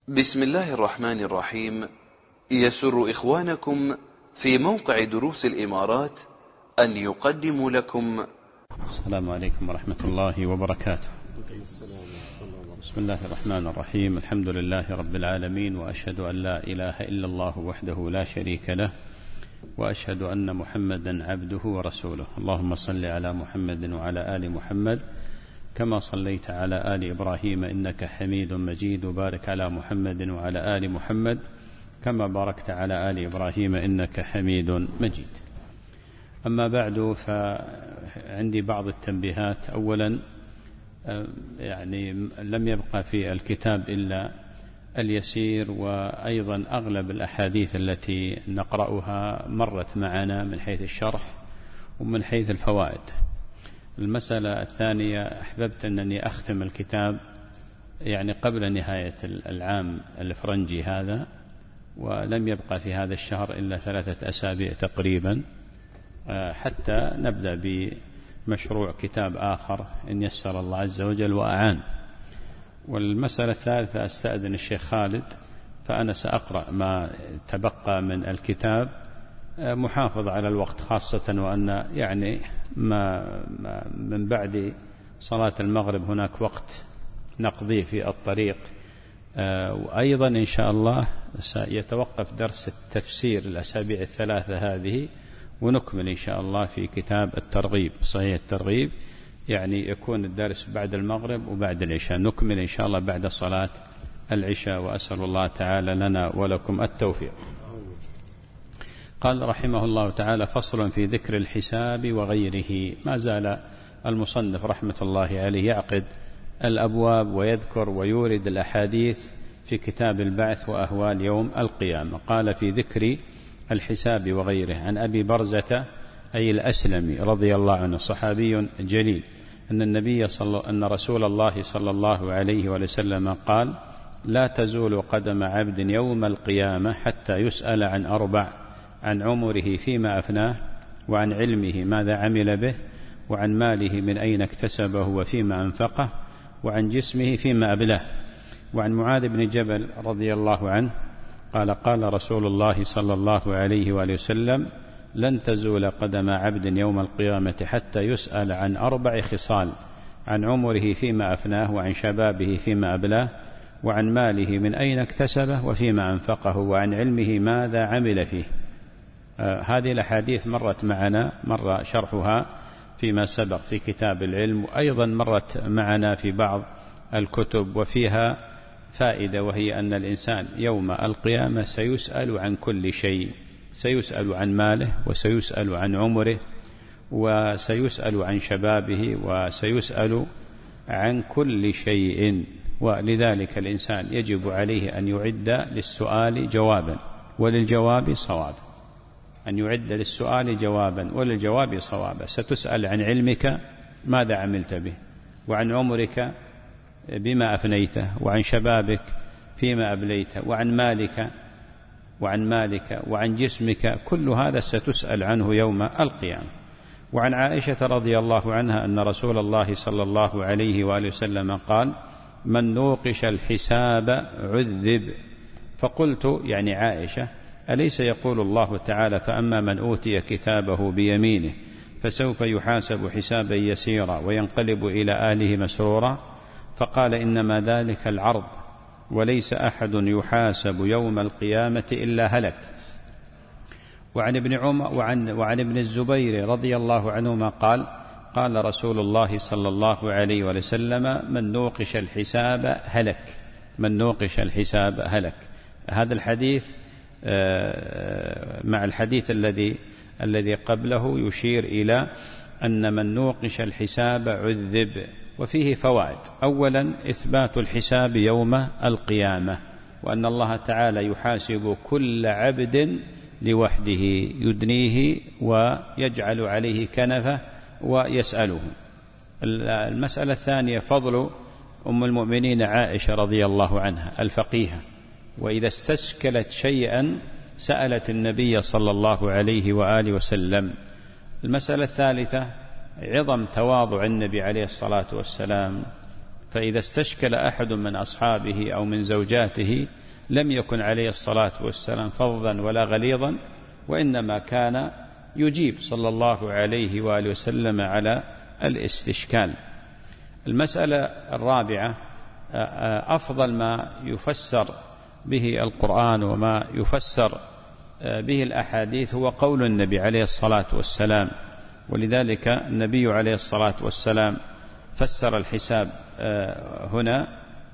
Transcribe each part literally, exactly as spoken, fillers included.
بسم الله الرحمن الرحيم. يسر إخوانكم في موقع دروس الإمارات أن يقدموا لكم. السلام عليكم ورحمة الله وبركاته. بسم الله الرحمن الرحيم. الحمد لله رب العالمين، وأشهد أن لا إله إلا الله وحده لا شريك له، وأشهد أن محمدا عبده ورسوله. اللهم صل على محمد وعلى آل محمد كما صليت على آل إبراهيم إنك حميد مجيد، وبارك على محمد وعلى آل محمد كما باركت على آل إبراهيم إنك حميد مجيد. أما بعد، فعندي بعض التنبيهات. أولا، يعني لم يبقى في الكتاب إلا اليسير، وأيضا أغلب الأحاديث التي نقرأها مرت معنا من حيث الشرح ومن حيث الفوائد. المسألة الثانية، أحببت أنني أختم الكتاب يعني قبل نهاية العام الفرنجي هذا، ولم يبقى في هذا الشهر إلا ثلاثة أسابيع تقريبا حتى نبدأ بمشروع كتاب آخر إن يسر الله عز وجل وأعان. والمسألة الثالثة، أستأذن الشيخ خالد، فأنا سأقرأ ما تبقى من الكتاب محافظ على الوقت، خاصة وأن يعني ما من بعد صلاة المغرب هناك وقت نقضيه في الطريق. وأيضا إن شاء الله سيتوقف درس التفسير الأسابيع الثلاثة هذه، ونكمل إن شاء الله في كتاب الترغيب، صحيح الترغيب، يعني يكون الدرس بعد المغرب وبعد العشاء، نكمل إن شاء الله بعد صلاة العشاء، وأسأل الله تعالى لنا ولكم التوفيق. قال رحمه الله تعالى: فصل في ذكر الحساب وغيره. ما زال المصنف رحمة الله عليه يعقد الأبواب ويذكر ويورد الأحاديث في كتاب البعث وأهوال يوم القيامة. قال: في ذكر الحساب وغيره. عن أبي برزة أي الأسلمي رضي الله عنه، صحابي جليل، أن النبي صلى أن رسول الله صلى الله عليه وسلم قال: لا تزول قدم عبد يوم القيامة حتى يسأل عن أربع: عن عمره فيما أفناه، وعن علمه ماذا عمل به، وعن ماله من أين اكتسبه وفيما أنفقه، وعن جسمه فيما أبلاه. وعن معاذ بن جبل رضي الله عنه قال: قال رسول الله صلى الله عليه وآله وسلم: لن تزول قدم عبد يوم القيامة حتى يسأل عن أربع خصال: عن عمره فيما أفناه، وعن شبابه فيما أبلاه، وعن ماله من أين اكتسبه وفيما أنفقه، وعن علمه ماذا عمل فيه. آه هذه الأحاديث مرت معنا، مر شرحها فيما سبق في كتاب العلم، وأيضا مرت معنا في بعض الكتب، وفيها فائدة، وهي أن الإنسان يوم القيامة سيسأل عن كل شيء، سيسأل عن ماله، وسيسأل عن عمره، وسيسأل عن شبابه، وسيسأل عن كل شيء. ولذلك الإنسان يجب عليه أن يعد للسؤال جوابا وللجواب صوابا، أن يعد للسؤال جوابا وللجواب صوابا. ستسأل عن علمك ماذا عملت به، وعن عمرك بما أفنيته، وعن شبابك فيما أبليته، وعن مالك وعن مالك وعن جسمك، كل هذا ستسأل عنه يوم القيامة. وعن عائشة رضي الله عنها أن رسول الله صلى الله عليه وآله وسلم قال: من نوقش الحساب عذب. فقلت، يعني عائشة: أليس يقول الله تعالى: فأما من أوتي كتابه بيمينه فسوف يحاسب حسابا يسيرا وينقلب إلى أهله مسرورا؟ فقال: إنما ذلك العرض، وليس أحد يحاسب يوم القيامة إلا هلك. وعن ابن عمر وعن, وعن ابن الزبير رضي الله عنهما قال: قال رسول الله صلى الله عليه وسلم: من نوقش الحساب هلك. من نوقش الحساب هلك. هذا الحديث مع الحديث الذي الذي قبله يشير إلى أن من نوقش الحساب عذب، وفيه فوائد. أولا، إثبات الحساب يوم القيامة، وأن الله تعالى يحاسب كل عبد لوحده، يدنيه ويجعل عليه كنفه ويسأله. المسألة الثانية، فضل أم المؤمنين عائشة رضي الله عنها الفقيهة، وإذا استشكلت شيئا سألت النبي صلى الله عليه وآله وسلم. المسألة الثالثة، عظم تواضع النبي عليه الصلاة والسلام، فإذا استشكل أحد من أصحابه أو من زوجاته لم يكن عليه الصلاة والسلام فظا ولا غليظا، وإنما كان يجيب صلى الله عليه وآله وسلم على الاستشكال. المسألة الرابعة، أفضل ما يفسر به القرآن وما يفسر به الأحاديث هو قول النبي عليه الصلاة والسلام، ولذلك النبي عليه الصلاة والسلام فسر الحساب هنا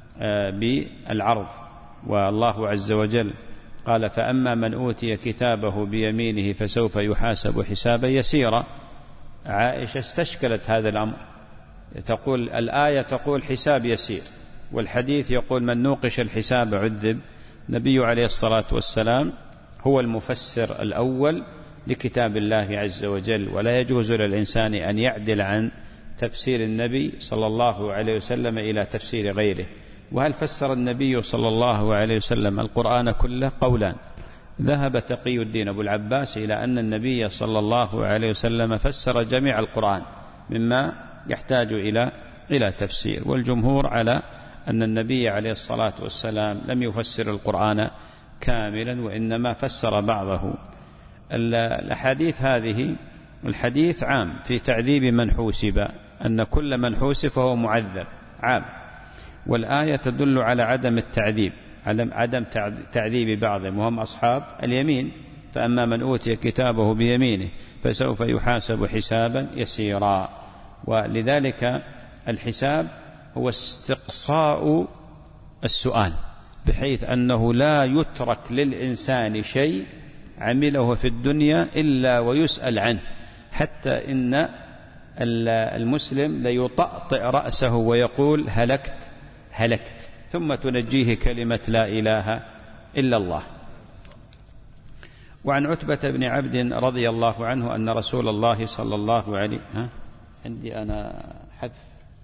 بالعرض، والله عز وجل قال: فأما من أوتي كتابه بيمينه فسوف يحاسب حسابا يسيرا. عائشة استشكلت هذا الأمر، تقول الآية تقول حساب يسير، والحديث يقول من نوقش الحساب عذب. النبي عليه الصلاة والسلام هو المفسر الأول لكتاب الله عز وجل، ولا يجوز للإنسان أن يعدل عن تفسير النبي صلى الله عليه وسلم إلى تفسير غيره. وهل فسر النبي صلى الله عليه وسلم القرآن كله؟ قولان. ذهب تقي الدين أبو العباس إلى أن النبي صلى الله عليه وسلم فسر جميع القرآن مما يحتاج إلى إلى تفسير، والجمهور على أن النبي عليه الصلاة والسلام لم يفسر القرآن كاملا، وإنما فسر بعضه. الأحاديث هذه، الحديث عام في تعذيب من حوسب، أن كل من حوسب فهو معذب عام، والآية تدل على عدم التعذيب، عدم تعذيب بعضهم وهم أصحاب اليمين. فأما من أوتي كتابه بيمينه فسوف يحاسب حسابا يسيرا. ولذلك الحساب هو استقصاء السؤال، بحيث أنه لا يترك للإنسان شيء عمله في الدنيا إلا ويسأل عنه، حتى إن المسلم ليطأطئ رأسه ويقول هلكت هلكت، ثم تنجيه كلمة لا إله إلا الله. وعن عتبة بن عبد رضي الله عنه أن رسول الله صلى الله عليه ها عندي أنا حذف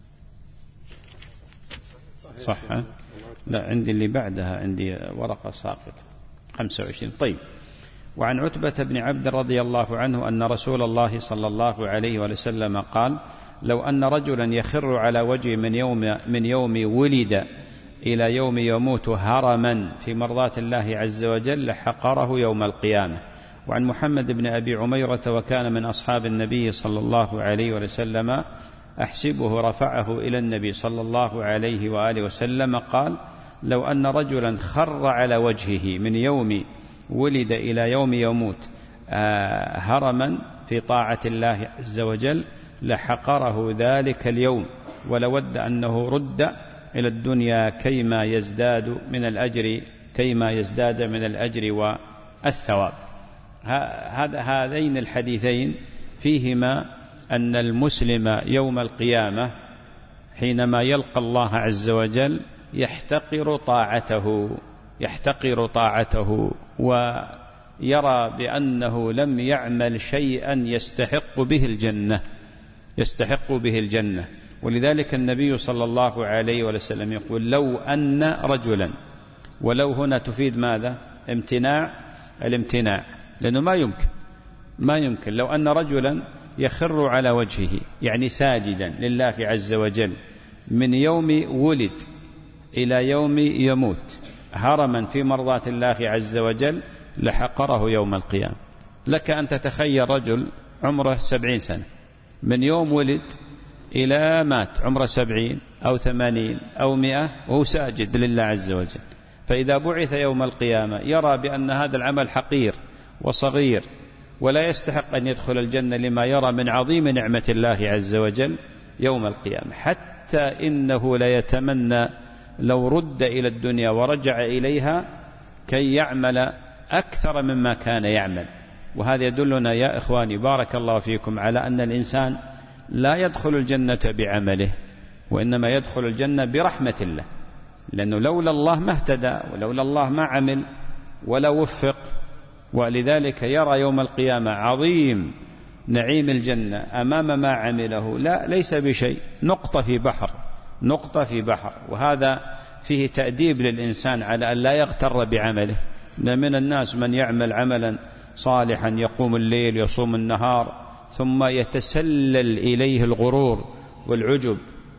صح ها؟ لا عندي اللي بعدها، عندي ورقة ساقطة خمسة وعشرين. طيب. وعن عتبة بن عبد رضي الله عنه أن رسول الله صلى الله عليه وسلم قال: لو أن رجلا يخر على وجهه من يوم من يوم ولد إلى يوم يموت هرما في مرضاة الله عز وجل لحقره يوم القيامة. وعن محمد بن أبي عميرة وكان من أصحاب النبي صلى الله عليه وسلم أحسبه رفعه إلى النبي صلى الله عليه وآله وسلم قال: لو أن رجلا خر على وجهه من يوم ولد إلى يوم يموت هرما في طاعة الله عز وجل لحقره ذلك اليوم، ولود أنه رد إلى الدنيا كيما يزداد من الأجر كيما يزداد من الأجر والثواب. هذين الحديثين فيهما أن المسلم يوم القيامة حينما يلقى الله عز وجل يحتقر طاعته يحتقر طاعته ويرى بأنه لم يعمل شيئا يستحق به الجنة يستحق به الجنة. ولذلك النبي صلى الله عليه وسلم يقول: لو أن رجلا، ولو هنا تفيد ماذا؟ امتناع الامتناع، لأنه ما يمكن ما يمكن لو أن رجلا يخر على وجهه يعني ساجدا لله عز وجل من يوم ولد إلى يوم يموت هرما في مرضاة الله عز وجل لحقره يوم القيامة. لك أن تتخيل رجل عمره سبعين سنة من يوم ولد إلى مات عمره سبعين أو ثمانين أو مئة وهو ساجد لله عز وجل، فإذا بعث يوم القيامة يرى بأن هذا العمل حقير وصغير ولا يستحق أن يدخل الجنة لما يرى من عظيم نعمة الله عز وجل يوم القيامة، حتى إنه لا يتمنى لو رد إلى الدنيا ورجع إليها كي يعمل أكثر مما كان يعمل. وهذا يدلنا يا إخواني بارك الله فيكم على أن الإنسان لا يدخل الجنة بعمله، وإنما يدخل الجنة برحمة الله، لأنه لولا الله ما اهتدى ولولا الله ما عمل ولا وفق. ولذلك يرى يوم القيامة عظيم نعيم الجنة أمام ما عمله لا ليس بشيء، نقطة في بحر نقطة في بحر. وهذا فيه تأديب للإنسان على أن لا يغتر بعمله. من الناس من يعمل عملا صالحا يقوم الليل يصوم النهار ثم يتسلل إليه الغرور والعجب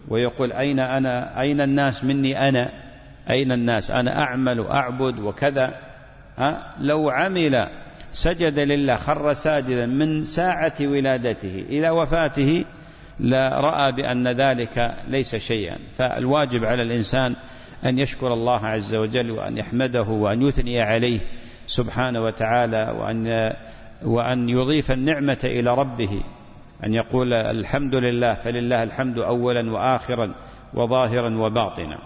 ويقول أين أنا، أين الناس مني أنا، أين الناس، أنا أعمل وأعبد وكذا. ها لو عمل سجد لله خر ساجدا من ساعة ولادته إلى وفاته لرأى بأن ذلك ليس شيئا. فالواجب على الإنسان أن يشكر الله عز وجل وأن يحمده وأن يثني عليه سبحانه وتعالى، وأن وأن يضيف النعمة إلى ربه، أن يقول الحمد لله، فلله الحمد أولا وآخرا وظاهرا وباطنا.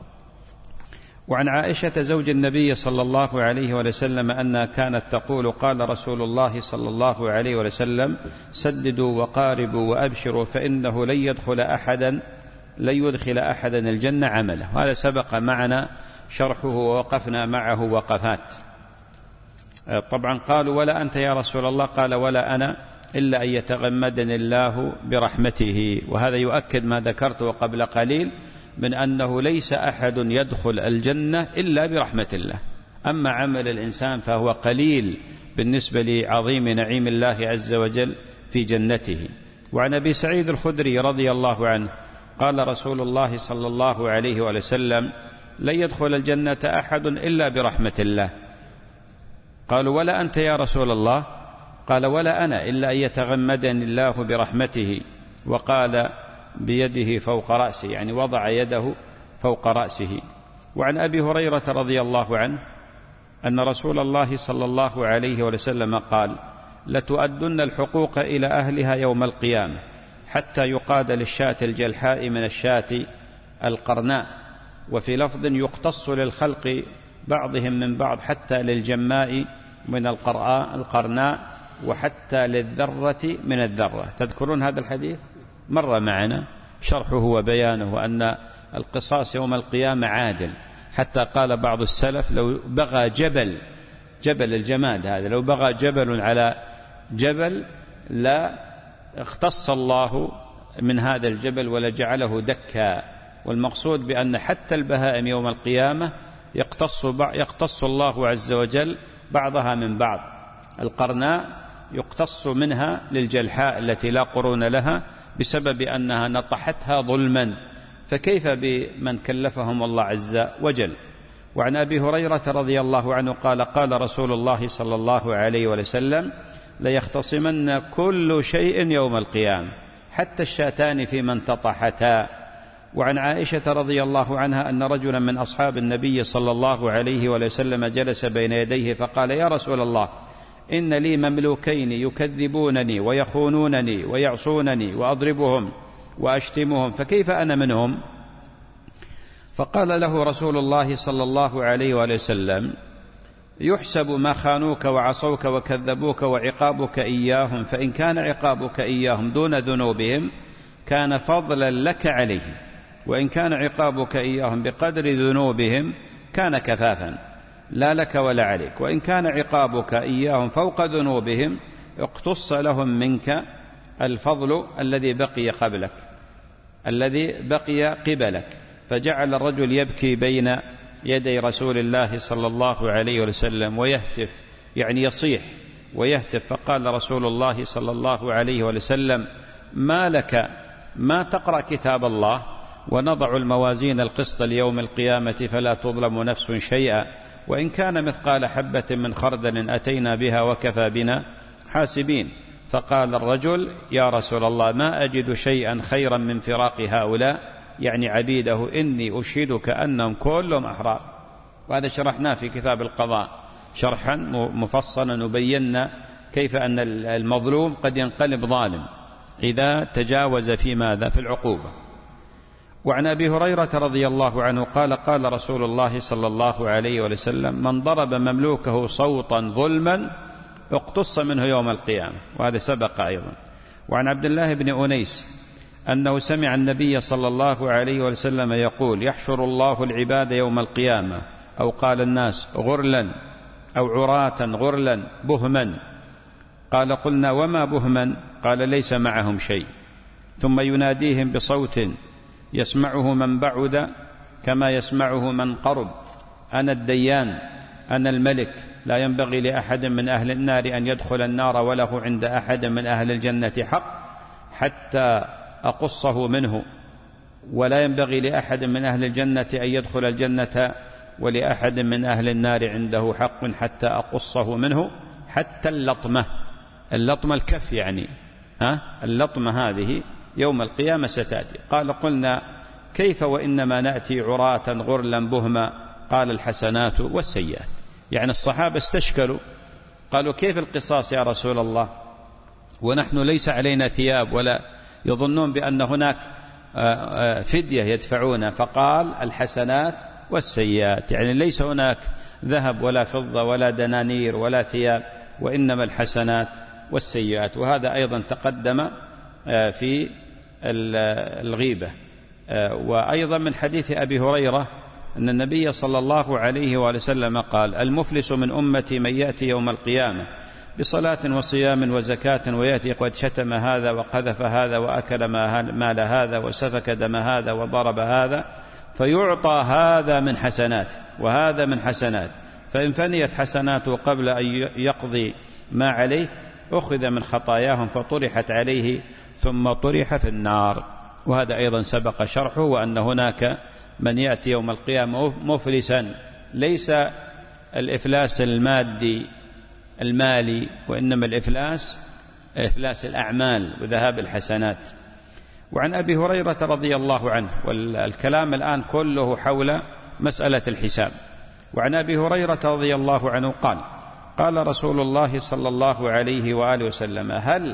وعن عائشة زوج النبي صلى الله عليه وسلم أنها كانت تقول قال رسول الله صلى الله عليه وسلم سددوا وقاربوا وأبشروا فإنه لن يدخل أحدا لن يدخل أحدا الجنة عمله. هذا سبق معنا شرحه ووقفنا معه وقفات. طبعا قالوا ولا أنت يا رسول الله، قال ولا أنا إلا أن يتغمدني الله برحمته. وهذا يؤكد ما ذكرته قبل قليل من أنه ليس أحد يدخل الجنة إلا برحمة الله. أما عمل الإنسان فهو قليل بالنسبة لعظيم نعيم الله عز وجل في جنته. وعن أبي سعيد الخدري رضي الله عنه قال رسول الله صلى الله عليه وسلم لن يدخل الجنة أحد إلا برحمة الله. قالوا ولا أنت يا رسول الله، قال ولا أنا إلا أن يتغمدني الله برحمته. وقال بيده فوق رأسه، يعني وضع يده فوق رأسه. وعن أبي هريرة رضي الله عنه أن رسول الله صلى الله عليه وسلم قال لتؤدن الحقوق إلى أهلها يوم القيامة حتى يقاد للشاة الجلحاء من الشاة القرناء. وفي لفظ يقتص للخلق بعضهم من بعض حتى للجماء من القرناء وحتى للذرة من الذرة. تذكرون هذا الحديث؟ مر معنا شرحه وبيانه أن القصاص يوم القيامة عادل، حتى قال بعض السلف لو بغى جبل جبل الجماد هذا لو بغى جبل على جبل لا اختص الله من هذا الجبل ولجعله دكا. والمقصود بأن حتى البهائم يوم القيامة يقتص, يقتص الله عز وجل بعضها من بعض. القرناء يقتص منها للجلحاء التي لا قرون لها بسبب أنها نطحتها ظلما، فكيف بمن كلفهم الله عز وجل. وعن أبي هريرة رضي الله عنه قال قال رسول الله صلى الله عليه وسلم ليختصمن كل شيء يوم القيامة حتى الشاتان في من تطحتا. وعن عائشة رضي الله عنها أن رجلا من أصحاب النبي صلى الله عليه وسلم جلس بين يديه فقال يا رسول الله إن لي مملوكين يكذبونني ويخونونني ويعصونني وأضربهم وأشتمهم فكيف أنا منهم؟ فقال له رسول الله صلى الله عليه وسلم يحسب ما خانوك وعصوك وكذبوك وعقابك إياهم، فإن كان عقابك إياهم دون ذنوبهم كان فضلا لك عليهم، وإن كان عقابك إياهم بقدر ذنوبهم كان كفافا لا لك ولا عليك، وإن كان عقابك إياهم فوق ذنوبهم اقتص لهم منك الفضل الذي بقي قبلك الذي بقي قبلك. فجعل الرجل يبكي بين يدي رسول الله صلى الله عليه وسلم ويهتف، يعني يصيح ويهتف. فقال رسول الله صلى الله عليه وسلم ما لك ما تقرأ كتاب الله ونضع الموازين القسط ليوم القيامة فلا تظلم نفس شيئا، وإن كان مثقال حبة من خردل أتينا بها وكفى بنا حاسبين. فقال الرجل يا رسول الله ما أجد شيئا خيرا من فراق هؤلاء، يعني عبيده، إني أشهدك أنهم كلهم أحرار. وهذا شرحناه في كتاب القضاء شرحا مفصلا وبينا كيف أن المظلوم قد ينقلب ظالم إذا تجاوز في ماذا في العقوبة. وعن أبي هريرة رضي الله عنه قال قال رسول الله صلى الله عليه وسلم من ضرب مملوكه صوتا ظلما اقتص منه يوم القيامة، وهذا سبق أيضا. وعن عبد الله بن أنيس أنه سمع النبي صلى الله عليه وسلم يقول يحشر الله العباد يوم القيامة، أو قال الناس غرلا أو عراة غرلا بهما. قال قلنا وما بهما؟ قال ليس معهم شيء، ثم يناديهم بصوت يسمعه من بعد كما يسمعه من قرب أنا الديان أنا الملك، لا ينبغي لأحد من أهل النار أن يدخل النار وله عند أحد من أهل الجنة حق حتى أقصه منه ولا ينبغي لأحد من أهل الجنة أن يدخل الجنة ولأحد من أهل النار عنده حق حتى أقصه منه حتى اللطمة. اللطمة الكف يعني، ها اللطمة هذه يوم القيامة ستأتي. قال قلنا كيف وإنما نأتي عراة غرلا بهما؟ قال الحسنات والسيئات. يعني الصحابة استشكلوا، قالوا كيف القصاص يا رسول الله ونحن ليس علينا ثياب، ولا يظنون بأن هناك فدية يدفعونها؟ فقال الحسنات والسيئات، يعني ليس هناك ذهب ولا فضة ولا دنانير ولا ثياب، وإنما الحسنات والسيئات. وهذا أيضا تقدم في الغيبة. وأيضا من حديث أبي هريرة أن النبي صلى الله عليه وآله وسلم قال المفلس من أمتي من يأتي يوم القيامة بصلاة وصيام وزكاة ويأتي قد شتم هذا وقذف هذا وأكل مال هذا وسفك دم هذا وضرب هذا، فيعطى هذا من حسنات وهذا من حسنات، فإن فنيت حسناته قبل أن يقضي ما عليه أخذ من خطاياهم فطرحت عليه ثم طرح في النار. وهذا أيضا سبق شرحه، وأن هناك من يأتي يوم القيامة مفلسا، ليس الإفلاس المادي المالي، وإنما الإفلاس إفلاس الأعمال وذهاب الحسنات. وعن أبي هريرة رضي الله عنه، والكلام الآن كله حول مسألة الحساب. وعن أبي هريرة رضي الله عنه قال قال رسول الله صلى الله عليه وآله وسلم هل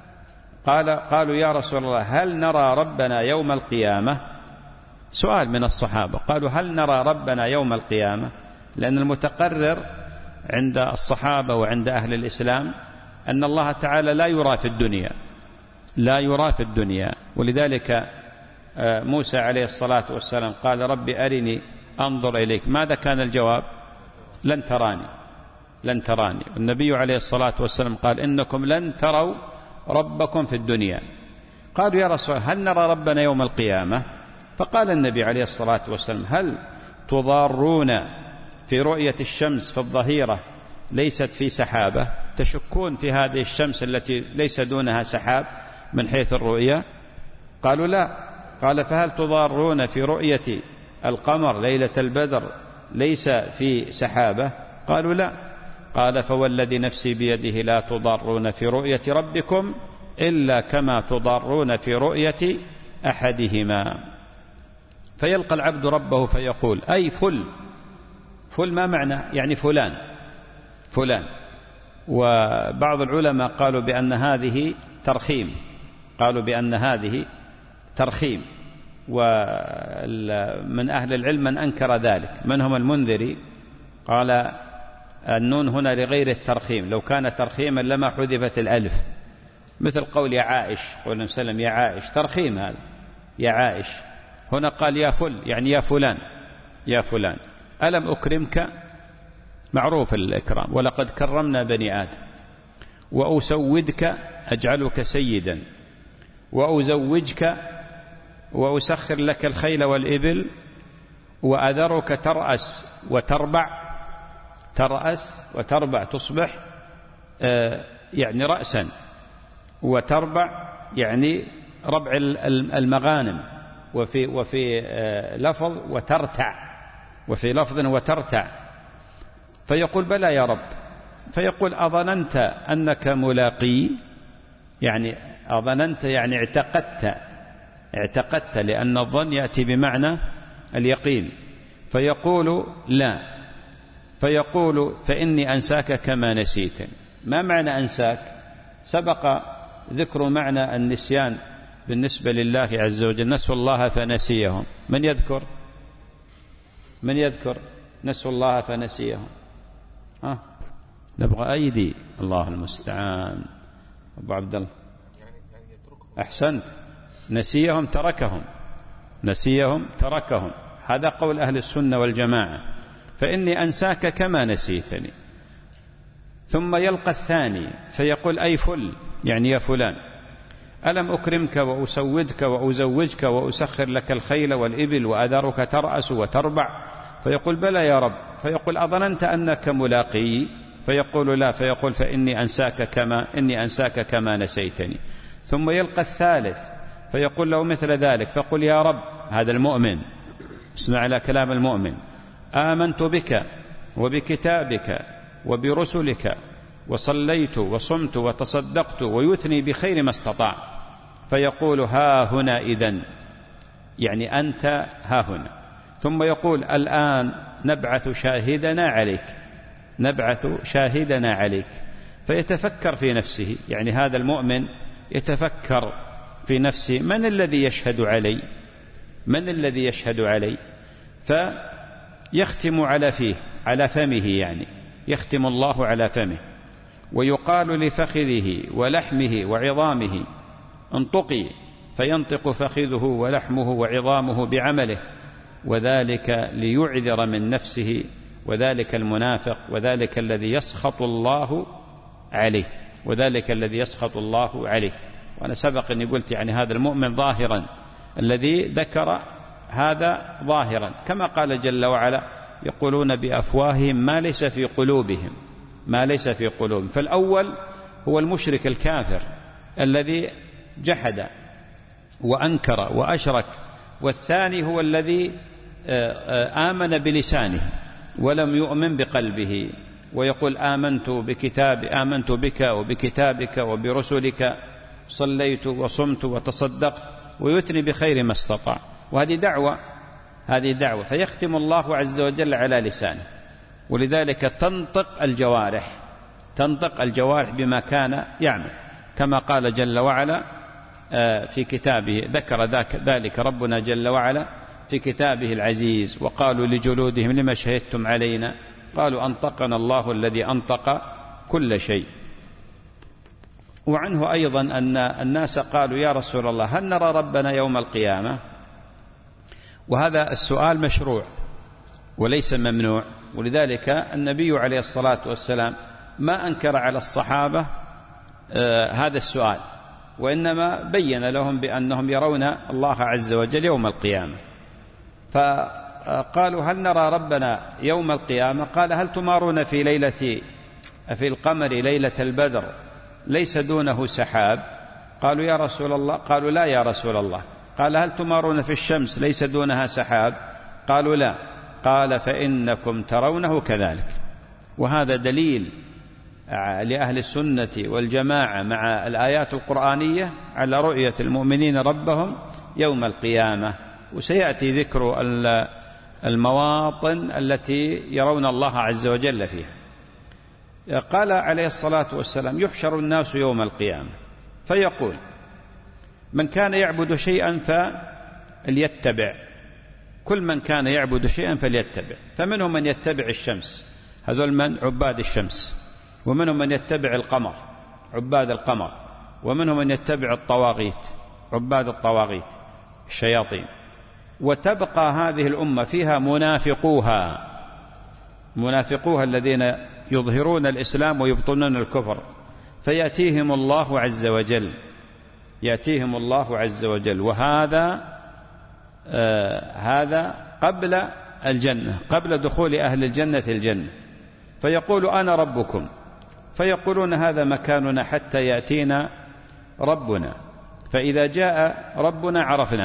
قال قالوا يا رسول الله هل نرى ربنا يوم القيامة؟ سؤال من الصحابة، قالوا هل نرى ربنا يوم القيامة؟ لأن المتقرر عند الصحابة وعند أهل الإسلام أن الله تعالى لا يرى في الدنيا، لا يرى في الدنيا. ولذلك موسى عليه الصلاة والسلام قال رب أرني أنظر إليك، ماذا كان الجواب؟ لن تراني، لن تراني. والنبي عليه الصلاة والسلام قال إنكم لن تروا ربكم في الدنيا. قالوا يا رسول الله هل نرى ربنا يوم القيامة؟ فقال النبي عليه الصلاة والسلام هل تضارون في رؤية الشمس في الظهيرة ليست في سحابة؟ تشكون في هذه الشمس التي ليس دونها سحاب من حيث الرؤية؟ قالوا لا. قال فهل تضارون في رؤية القمر ليلة البدر ليس في سحابة؟ قالوا لا. قال فوالذي نفسي بيده لا تضارون في رؤية ربكم إلا كما تضارون في رؤية أحدهما. فيلقى العبد ربه فيقول أي فل. فل ما معنى؟ يعني فلان فلان. وبعض العلماء قالوا بأن هذه ترخيم، قالوا بأن هذه ترخيم. ومن أهل العلم من أنكر ذلك، منهم المنذري قال النون هنا لغير الترخيم، لو كان ترخيما لما حذفت الألف، مثل قول يا عائش، قول وسلم يا عائش، ترخيم هذا يا عائش. هنا قال يا فل، يعني يا فلان يا فلان. ألم أكرمك؟ معروف الإكرام، ولقد كرمنا بني آدم. وأسودك أجعلك سيدا، وأزوجك وأسخر لك الخيل والإبل، وأذرك ترأس وتربع، ترأس وتربع تصبح آه يعني رأسا، وتربع يعني ربع المغانم، وفي, وفي آه لفظ وترتع، وفي لفظ وترتع. فيقول بلى يا رب. فيقول أظننت أنك ملاقي، يعني أظننت يعني اعتقدت، اعتقدت لأن الظن يأتي بمعنى اليقين. فيقول لا. فيقول فإني أنساك كما نسيتني. ما معنى أنساك؟ سبق ذكر معنى النسيان بالنسبة لله عز وجل، نسوا الله فنسيهم. من يذكر؟ من يذكر؟ نسوا الله فنسيهم. ها نبغى أيدي، الله المستعان. أبو عبد الله أحسنت، نسيهم تركهم، نسيهم تركهم. هذا قول أهل السنة والجماعة. فإني أنساك كما نسيتني. ثم يلقى الثاني فيقول أي فل، يعني يا فلان، ألم أكرمك وأسودك وأزوجك وأسخر لك الخيل والإبل وأذرك ترأس وتربع؟ فيقول بلى يا رب. فيقول أظننت أنك ملاقي؟ فيقول لا. فيقول فإني أنساك كما إني أنساك كما نسيتني. ثم يلقى الثالث فيقول له مثل ذلك، فقل يا رب، هذا المؤمن، اسمع إلى كلام المؤمن، آمنت بك وبكتابك وبرسلك وصليت وصمت وتصدقت ويثني بخير ما استطاع. فيقول ها هنا إذن، يعني أنت ها هنا. ثم يقول الآن نبعث شاهدنا عليك، نبعث شاهدنا عليك. فيتفكر في نفسه، يعني هذا المؤمن يتفكر في نفسه، من الذي يشهد علي، من الذي يشهد علي؟ فيختم على فيه، على فمه، يعني يختم الله على فمه، ويقال لفخذه ولحمه وعظامه انطقي، فينطق فخذه ولحمه وعظامه بعمله، وذلك ليعذر من نفسه، وذلك المنافق، وذلك الذي يسخط الله عليه، وذلك الذي يسخط الله عليه. وأنا سبق أني قلت يعني هذا المؤمن ظاهرا، الذي ذكر هذا ظاهرا، كما قال جل وعلا يقولون بأفواههم ما ليس في قلوبهم، ما ليس في قلوبهم. فالأول هو المشرك الكافر الذي جحد وأنكر وأشرك، والثاني هو الذي آمن بلسانه ولم يؤمن بقلبه، ويقول آمنت بكتاب آمنت بك وبكتابك وبرسلك، صليت وصمت وتصدقت، ويثني بخير ما استطاع. وهذه دعوة، هذه دعوة، فيختم الله عز وجل على لسانه، ولذلك تنطق الجوارح، تنطق الجوارح بما كان يعمل، كما قال جل وعلا في كتابه، ذكر ذلك ربنا جل وعلا في كتابه العزيز، وقالوا لجلودهم لما شهدتم علينا، قالوا أنطقنا الله الذي أنطق كل شيء. وعنه أيضا أن الناس قالوا يا رسول الله هل نرى ربنا يوم القيامة؟ وهذا السؤال مشروع وليس ممنوع، ولذلك النبي عليه الصلاة والسلام ما أنكر على الصحابة آه هذا السؤال، وإنما بين لهم بأنهم يرون الله عز وجل يوم القيامة. فقالوا هل نرى ربنا يوم القيامة؟ قال هل تمارون في ليلة في القمر ليلة البدر ليس دونه سحاب؟ قالوا يا رسول الله، قالوا لا يا رسول الله. قال هل تمارون في الشمس ليس دونها سحاب؟ قالوا لا. قال فإنكم ترونه كذلك. وهذا دليل لأهل السنة والجماعة مع الآيات القرآنية على رؤية المؤمنين ربهم يوم القيامة. وسيأتي ذكر المواطن التي يرون الله عز وجل فيها. قال عليه الصلاة والسلام يحشر الناس يوم القيامة فيقول من كان يعبد شيئا فليتبع، كل من كان يعبد شيئا فليتبع. فمنهم من يتبع الشمس، هذول من عباد الشمس، ومنهم من يتبع القمر عباد القمر، ومنهم من يتبع الطواغيت عباد الطواغيت الشياطين. وتبقى هذه الأمة فيها منافقوها، منافقوها الذين يظهرون الإسلام ويبطنون الكفر، فيأتيهم الله عز وجل، يأتيهم الله عز وجل. وهذا آه هذا قبل الجنة، قبل دخول أهل الجنة الجنة. فيقول أنا ربكم، فيقولون هذا مكاننا حتى يأتينا ربنا، فإذا جاء ربنا عرفناه.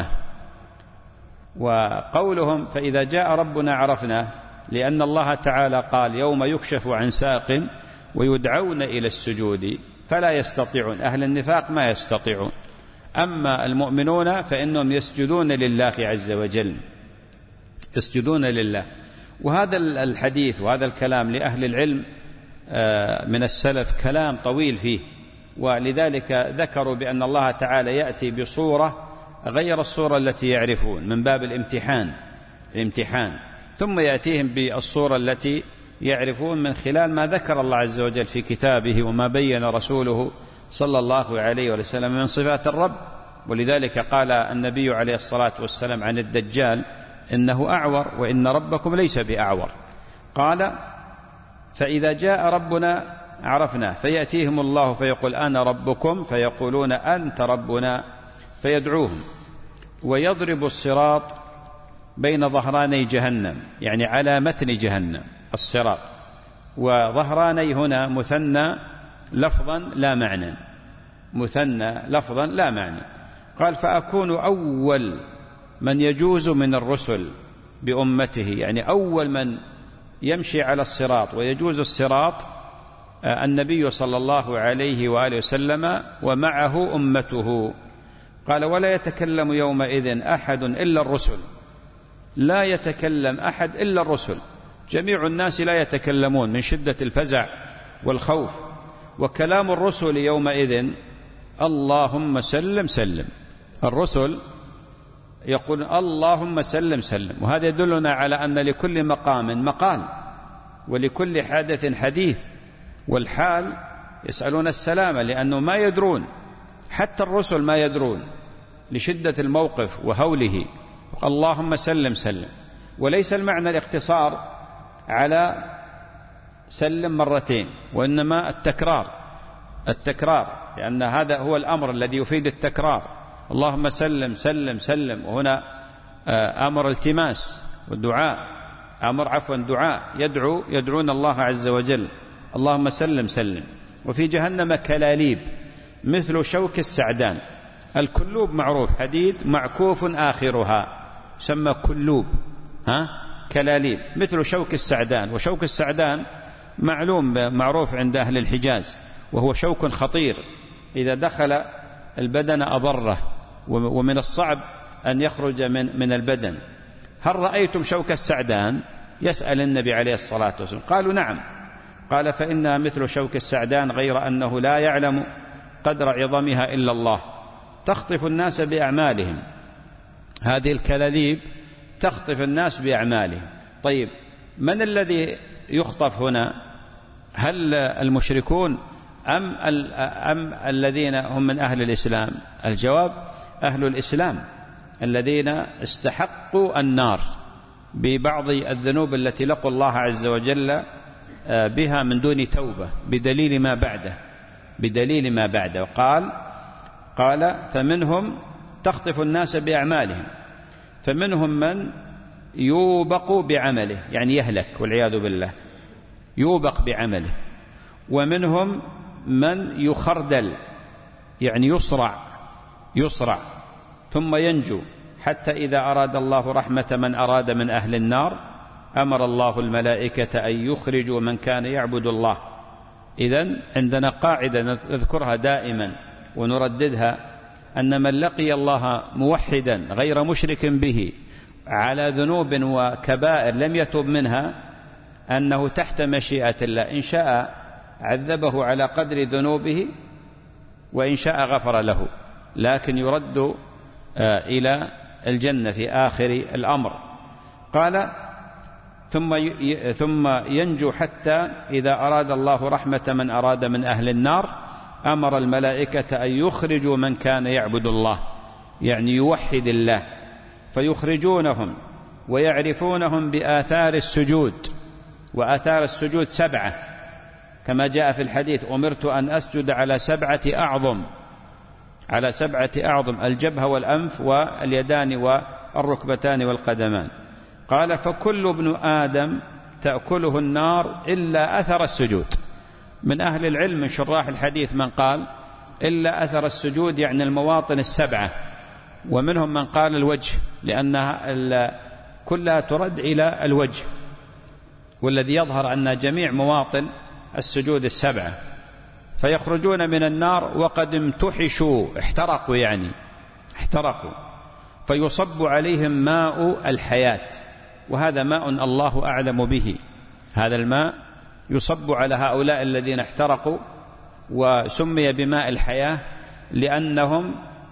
وقولهم فإذا جاء ربنا عرفناه لأن الله تعالى قال يوم يكشف عن ساق ويدعون إلى السجود فلا يستطيعون. أهل النفاق ما يستطيعون، أما المؤمنون فإنهم يسجدون لله عز وجل، يسجدون لله. وهذا الحديث وهذا الكلام لأهل العلم من السلف كلام طويل فيه، ولذلك ذكروا بأن الله تعالى يأتي بصورة غير الصورة التي يعرفون من باب الامتحان الامتحان ثم يأتيهم بالصورة التي يعرفون من خلال ما ذكر الله عز وجل في كتابه وما بين رسوله صلى الله عليه وسلم من صفات الرب. ولذلك قال النبي عليه الصلاة والسلام عن الدجال إنه أعور وإن ربكم ليس بأعور. قال فإذا جاء ربنا عرفناه، فيأتيهم الله فيقول أنا ربكم، فيقولون أنت ربنا، فيدعوهم ويضرب الصراط بين ظهراني جهنم، يعني على متن جهنم الصراط. وظهراني هنا مثنى لفظا لا معنى، مثنى لفظا لا معنى. قال فأكون أول من يجوز من الرسل بأمته، يعني أول من يمشي على الصراط ويجوز الصراط النبي صلى الله عليه وآله وسلم ومعه أمته. قال ولا يتكلم يومئذ أحد إلا الرسل، لا يتكلم أحد إلا الرسل، جميع الناس لا يتكلمون من شدة الفزع والخوف، وكلام الرسل يومئذ اللهم سلم سلم. الرسل يقول اللهم سلم سلم، وهذا يدلنا على أن لكل مقام مقال ولكل حادث حديث، والحال يسألون السلامة لأنه ما يدرون، حتى الرسل ما يدرون لشدة الموقف وهوله. اللهم سلم سلم، وليس المعنى الاقتصار على سلم مرتين، وإنما التكرار التكرار لأن هذا هو الأمر الذي يفيد التكرار. اللهم سلم سلم سلم، وهنا أمر التماس والدعاء، أمر عفوا دعاء، يدعو يدعون الله عز وجل اللهم سلم سلم. وفي جهنم كلاليب مثل شوك السعدان، الكلوب معروف حديد معكوف آخرها سمى كلوب، ها كلاليب مثل شوك السعدان. وشوك السعدان معلوم معروف عند أهل الحجاز، وهو شوك خطير إذا دخل البدن أضره، ومن الصعب أن يخرج من من البدن. هل رأيتم شوك السعدان؟ يسأل النبي عليه الصلاة والسلام. قالوا نعم. قال فإنها مثل شوك السعدان غير أنه لا يعلم قدر عظمها إلا الله، تخطف الناس بأعمالهم. هذه الكلاليب تخطف الناس بأعمالهم. طيب من الذي يخطف هنا؟ هل المشركون أم, أم الذين هم من أهل الإسلام؟ الجواب أهل الإسلام الذين استحقوا النار ببعض الذنوب التي لقوا الله عز وجل بها من دون توبة بدليل ما بعده بدليل ما بعده قال قال فمنهم تخطف الناس بأعمالهم، فمنهم من يوبق بعمله يعني يهلك والعياذ بالله، يوبق بعمله. ومنهم من يخردل يعني يصرع يصرع ثم ينجو، حتى إذا أراد الله رحمة من أراد من أهل النار أمر الله الملائكة أن يخرجوا من كان يعبد الله. إذن عندنا قاعدة نذكرها دائما ونرددها، أن من لقي الله موحدا غير مشرك به على ذنوب وكبائر لم يتوب منها أنه تحت مشيئة الله، إن شاء عذبه على قدر ذنوبه وإن شاء غفر له، لكن يرد إلى الجنة في آخر الأمر. قال ثم ثم ينجو حتى إذا أراد الله رحمة من أراد من أهل النار أمر الملائكة أن يخرجوا من كان يعبد الله يعني يوحد الله، فيخرجونهم ويعرفونهم بآثار السجود. وآثار السجود سبعة كما جاء في الحديث: أمرت أن أسجد على سبعة أعظم على سبعة أعظم الجبهة والأنف واليدان والركبتان والقدمان. قال فكل ابن آدم تأكله النار إلا أثر السجود. من أهل العلم من شراح الحديث من قال إلا أثر السجود يعني المواطن السبعة، ومنهم من قال الوجه لأنها كلها ترد إلى الوجه، والذي يظهر أن جميع مواطن السجود السبعة. فيخرجون من النار وقد امتحشوا احترقوا يعني احترقوا فيصب عليهم ماء الحياة، وهذا ماء الله أعلم به. هذا الماء يصب على هؤلاء الذين احترقوا، وسمي بماء الحياة لأنهم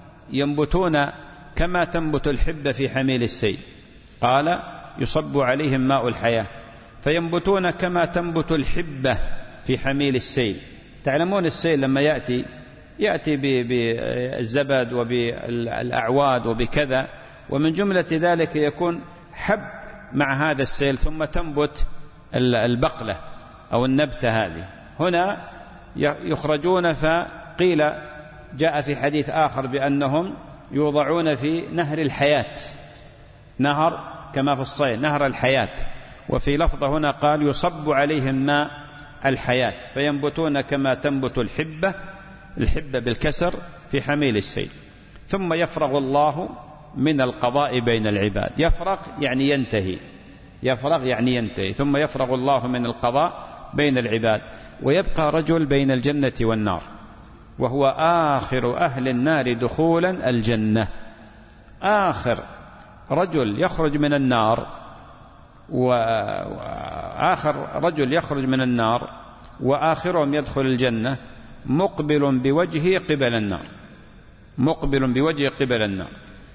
ينبتون كما تنبت الحبة في حميل السيل. قال يصب عليهم ماء الحياة فينبتون كما تنبت الحبة في حميل السيل. تعلمون السيل لما يأتي يأتي بالزبد وبالأعواد وبكذا، ومن جملة ذلك يكون حب مع هذا السيل ثم تنبت البقلة أو النبتة هذه. هنا يخرجون، فقيل جاء في حديث آخر بأنهم يوضعون في نهر الحياة، نهر كما في الصين نهر الحياة، وفي لفظة هنا قال يصب عليهم ماء الحياة فينبتون كما تنبت الحبة الحبة بالكسر في حميل السيل. ثم يفرغ الله من القضاء بين العباد. يفرغ يعني ينتهي، يفرغ يعني ينتهي، ثم يفرغ الله من القضاء بين العباد، ويبقى رجل بين الجنة والنار، وهو آخر أهل النار دخولا الجنة. آخر رجل يخرج من النار، وآخر رجل يخرج من النار وآخرهم يدخل الجنة، مقبل بوجهه قبل النار، مقبل بوجهه قبل النار،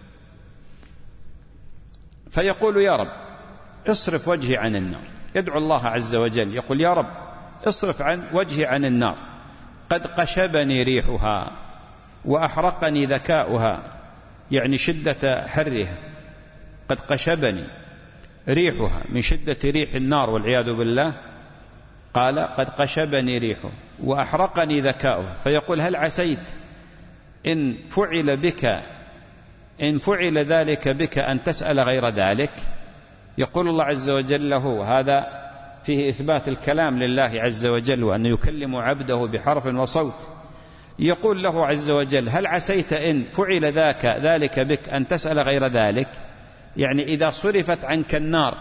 فيقول يا رب اصرف وجهي عن النار. يدعو الله عز وجل يقول يا رب اصرف عن وجهي عن النار، قد قشبني ريحها وأحرقني ذكاؤها، يعني شدة حرها، قد قشبني ريحها من شدة ريح النار والعياذ بالله. قال قد قشبني ريحه وأحرقني ذكاؤه، فيقول هل عسيت إن فعل بك إن فعل ذلك بك أن تسأل غير ذلك؟ يقول الله عز وجل له، هذا فيه إثبات الكلام لله عز وجل وأن يكلم عبده بحرف وصوت. يقول له عز وجل هل عسيت إن فعل ذاك ذلك بك أن تسأل غير ذلك؟ يعني إذا صرفت عنك النار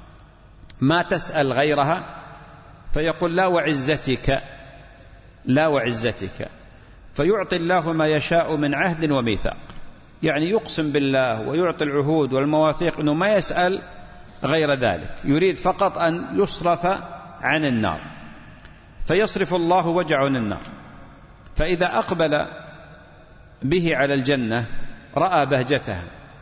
ما تسأل غيرها؟ فيقول لا وعزتك، لا وعزتك. فيعطي الله ما يشاء من عهد وميثاق، يعني يقسم بالله ويعطي العهود والمواثيق أنه ما يسأل غير ذلك، يريد فقط أن يصرف عن النار، فيصرف الله وجهه عن النار. فإذا أقبل به على الجنة رأى بهجتها،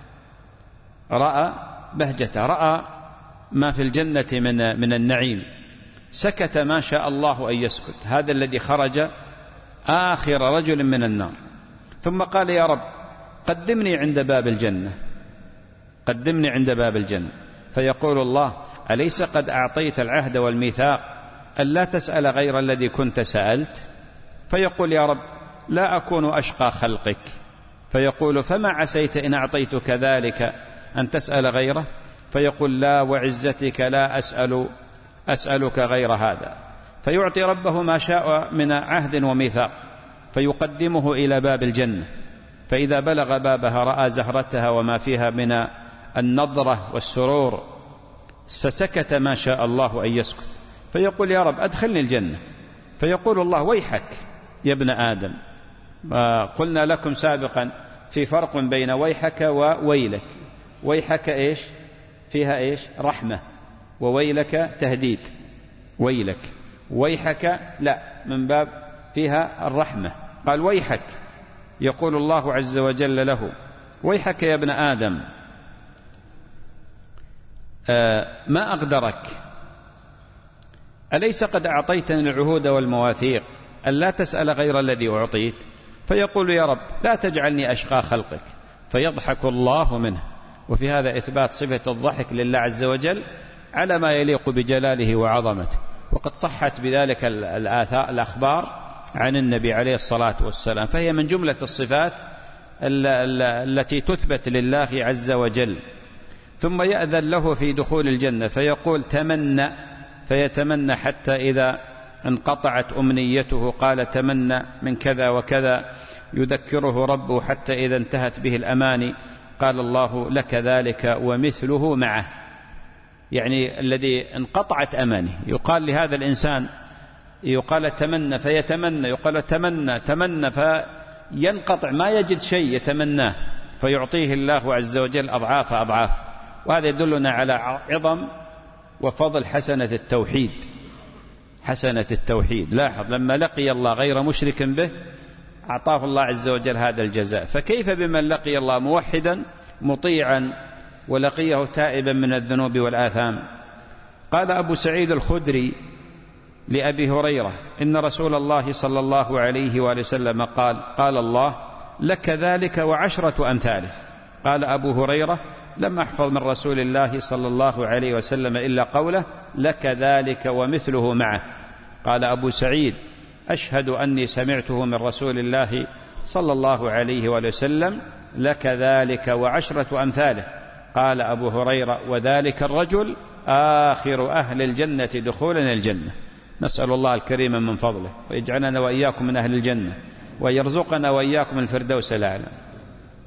رأى بهجتها، رأى ما في الجنة من من النعيم، سكت ما شاء الله أن يسكت، هذا الذي خرج آخر رجل من النار. ثم قال يا رب قدمني عند باب الجنة، قدمني عند باب الجنة. فيقول الله أليس قد أعطيت العهد والميثاق ألا تسأل غير الذي كنت سألت؟ فيقول يا رب لا أكون أشقى خلقك. فيقول فما عسيت إن أعطيتك ذلك أن تسأل غيره؟ فيقول لا وعزتك لا أسأل أسألك غير هذا. فيعطي ربه ما شاء من عهد وميثاق، فيقدمه إلى باب الجنة، فإذا بلغ بابها رأى زهرتها وما فيها من النضرة والسرور، فسكت ما شاء الله أن يسكت. فيقول يا رب أدخلني الجنة. فيقول الله ويحك يا ابن آدم، قلنا لكم سابقا في فرق بين ويحك وويلك. ويحك إيش فيها إيش رحمة، وويلك تهديد. ويلك، ويحك لا، من باب فيها الرحمة. قال ويحك، يقول الله عز وجل له ويحك يا ابن آدم آه ما أقدرك، أليس قد أعطيتني العهود والمواثيق ألا تسأل غير الذي أعطيت؟ فيقول يا رب لا تجعلني أشقى خلقك. فيضحك الله منه. وفي هذا إثبات صفة الضحك لله عز وجل على ما يليق بجلاله وعظمته، وقد صحت بذلك الآثار الأخبار عن النبي عليه الصلاة والسلام، فهي من جملة الصفات التي تثبت لله عز وجل. ثم يأذن له في دخول الجنة، فيقول تمنى، فيتمنى حتى إذا انقطعت أمنيته قال تمنى من كذا وكذا، يذكره ربه حتى إذا انتهت به الأماني قال الله لك ذلك ومثله معه، يعني الذي انقطعت أمانه. يقال لهذا الإنسان يقال تمنى فيتمنى، يقال تمنى تمنى فينقطع ما يجد شيء يتمناه، فيعطيه الله عز وجل أضعاف أضعاف. وهذا يدلنا على عظم وفضل حسنة التوحيد، حسنة التوحيد. لاحظ لما لقي الله غير مشرك به أعطاه الله عز وجل هذا الجزاء، فكيف بمن لقي الله موحدا مطيعا ولقيه تائبا من الذنوب والآثام؟ قال أبو سعيد الخدري لأبي هريرة إن رسول الله صلى الله عليه وآله وسلم قال قال الله لك ذلك وعشرة أمثاله. قال أبو هريرة لم أحفظ من رسول الله صلى الله عليه وسلم إلا قوله لك ذلك ومثله معه. قال أبو سعيد أشهد أني سمعته من رسول الله صلى الله عليه وآله وسلم لك ذلك وعشرة أمثاله. قال أبو هريرة وذلك الرجل آخر أهل الجنة دخولا الجنة. نسأل الله الكريم من فضله ويجعلنا وإياكم من أهل الجنة ويرزقنا وإياكم الفردوس الأعلى.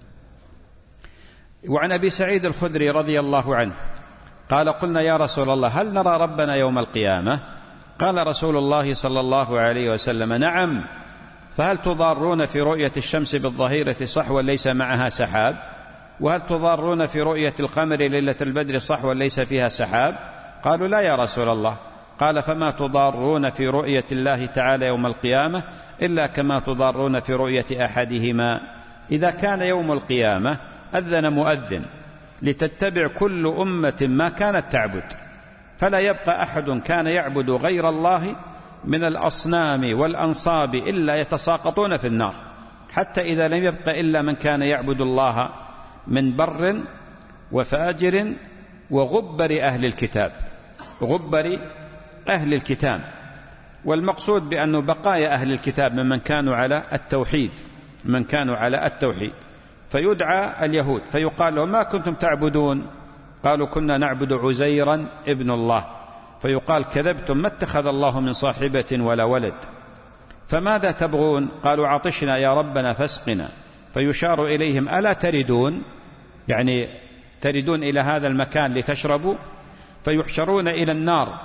وعن أبي سعيد الخدري رضي الله عنه قال قلنا يا رسول الله هل نرى ربنا يوم القيامة؟ قال رسول الله صلى الله عليه وسلم نعم، فهل تضارون في رؤية الشمس بالظهيرة صحوا ليس معها سحاب؟ وهل تضارون في رؤية القمر ليلة البدر صحوا ليس فيها سحاب؟ قالوا لا يا رسول الله. قال فما تضارون في رؤية الله تعالى يوم القيامة إلا كما تضارون في رؤية أحدهما. إذا كان يوم القيامة أذن مؤذن لتتبع كل أمة ما كانت تعبد، فلا يبقى أحد كان يعبد غير الله من الأصنام والأنصاب إلا يتساقطون في النار، حتى إذا لم يبق إلا من كان يعبد الله من بر وفاجر وغبر أهل الكتاب. غبر أهل الكتاب، والمقصود بأنه بقايا أهل الكتاب ممن كانوا على التوحيد، من كانوا على التوحيد. فيدعى اليهود فيقال لهم ما كنتم تعبدون؟ قالوا كنا نعبد عزيرا ابن الله. فيقال كذبتم، ما اتخذ الله من صاحبة ولا ولد. فماذا تبغون؟ قالوا عطشنا يا ربنا فاسقنا. فيشار إليهم ألا تردون، يعني تردون إلى هذا المكان لتشربوا؟ فيحشرون إلى النار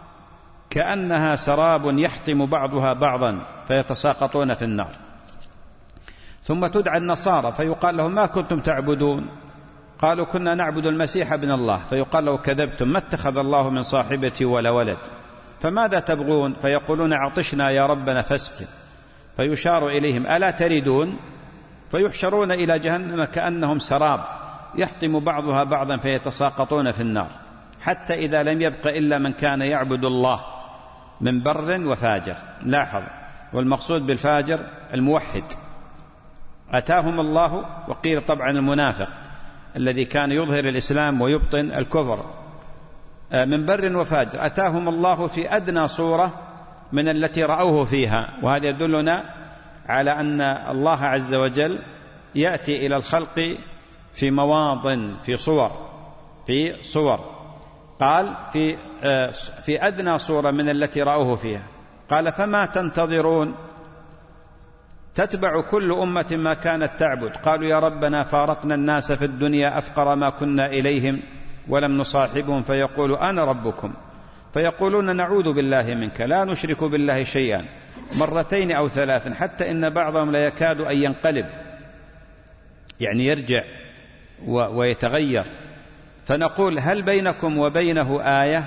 كأنها سراب يحطم بعضها بعضا فيتساقطون في النار. ثم تدعى النصارى فيقال لهم ما كنتم تعبدون؟ قالوا كنا نعبد المسيح ابن الله. فيقال له كذبتم، ما اتخذ الله من صاحبة ولا ولد. فماذا تبغون؟ فيقولون عطشنا يا ربنا فاسقنا. فيشار إليهم ألا تردون؟ فيحشرون إلى جهنم كأنهم سراب يحطم بعضها بعضا فيتساقطون في النار، حتى إذا لم يبق إلا من كان يعبد الله من بر وفاجر. لاحظ، والمقصود بالفاجر الموحد، أتاهم الله، وقيل طبعا المنافق الذي كان يظهر الإسلام ويبطن الكفر. من بر وفاجر أتاهم الله في أدنى صورة من التي رأوه فيها. وهذا يدلنا على أن الله عز وجل يأتي إلى الخلق في مواطن، في صور في صور قال في في أدنى صورة من التي رأوه فيها. قال فما تنتظرون؟ تتبع كل أمة ما كانت تعبد. قالوا يا ربنا فارقنا الناس في الدنيا أفقر ما كنا إليهم ولم نصاحبهم. فيقول أنا ربكم. فيقولون نعوذ بالله منك، لا نشرك بالله شيئا، مرتين أو ثلاثا، حتى إن بعضهم لا يكاد أن ينقلب، يعني يرجع ويتغير. فنقول هل بينكم وبينه آية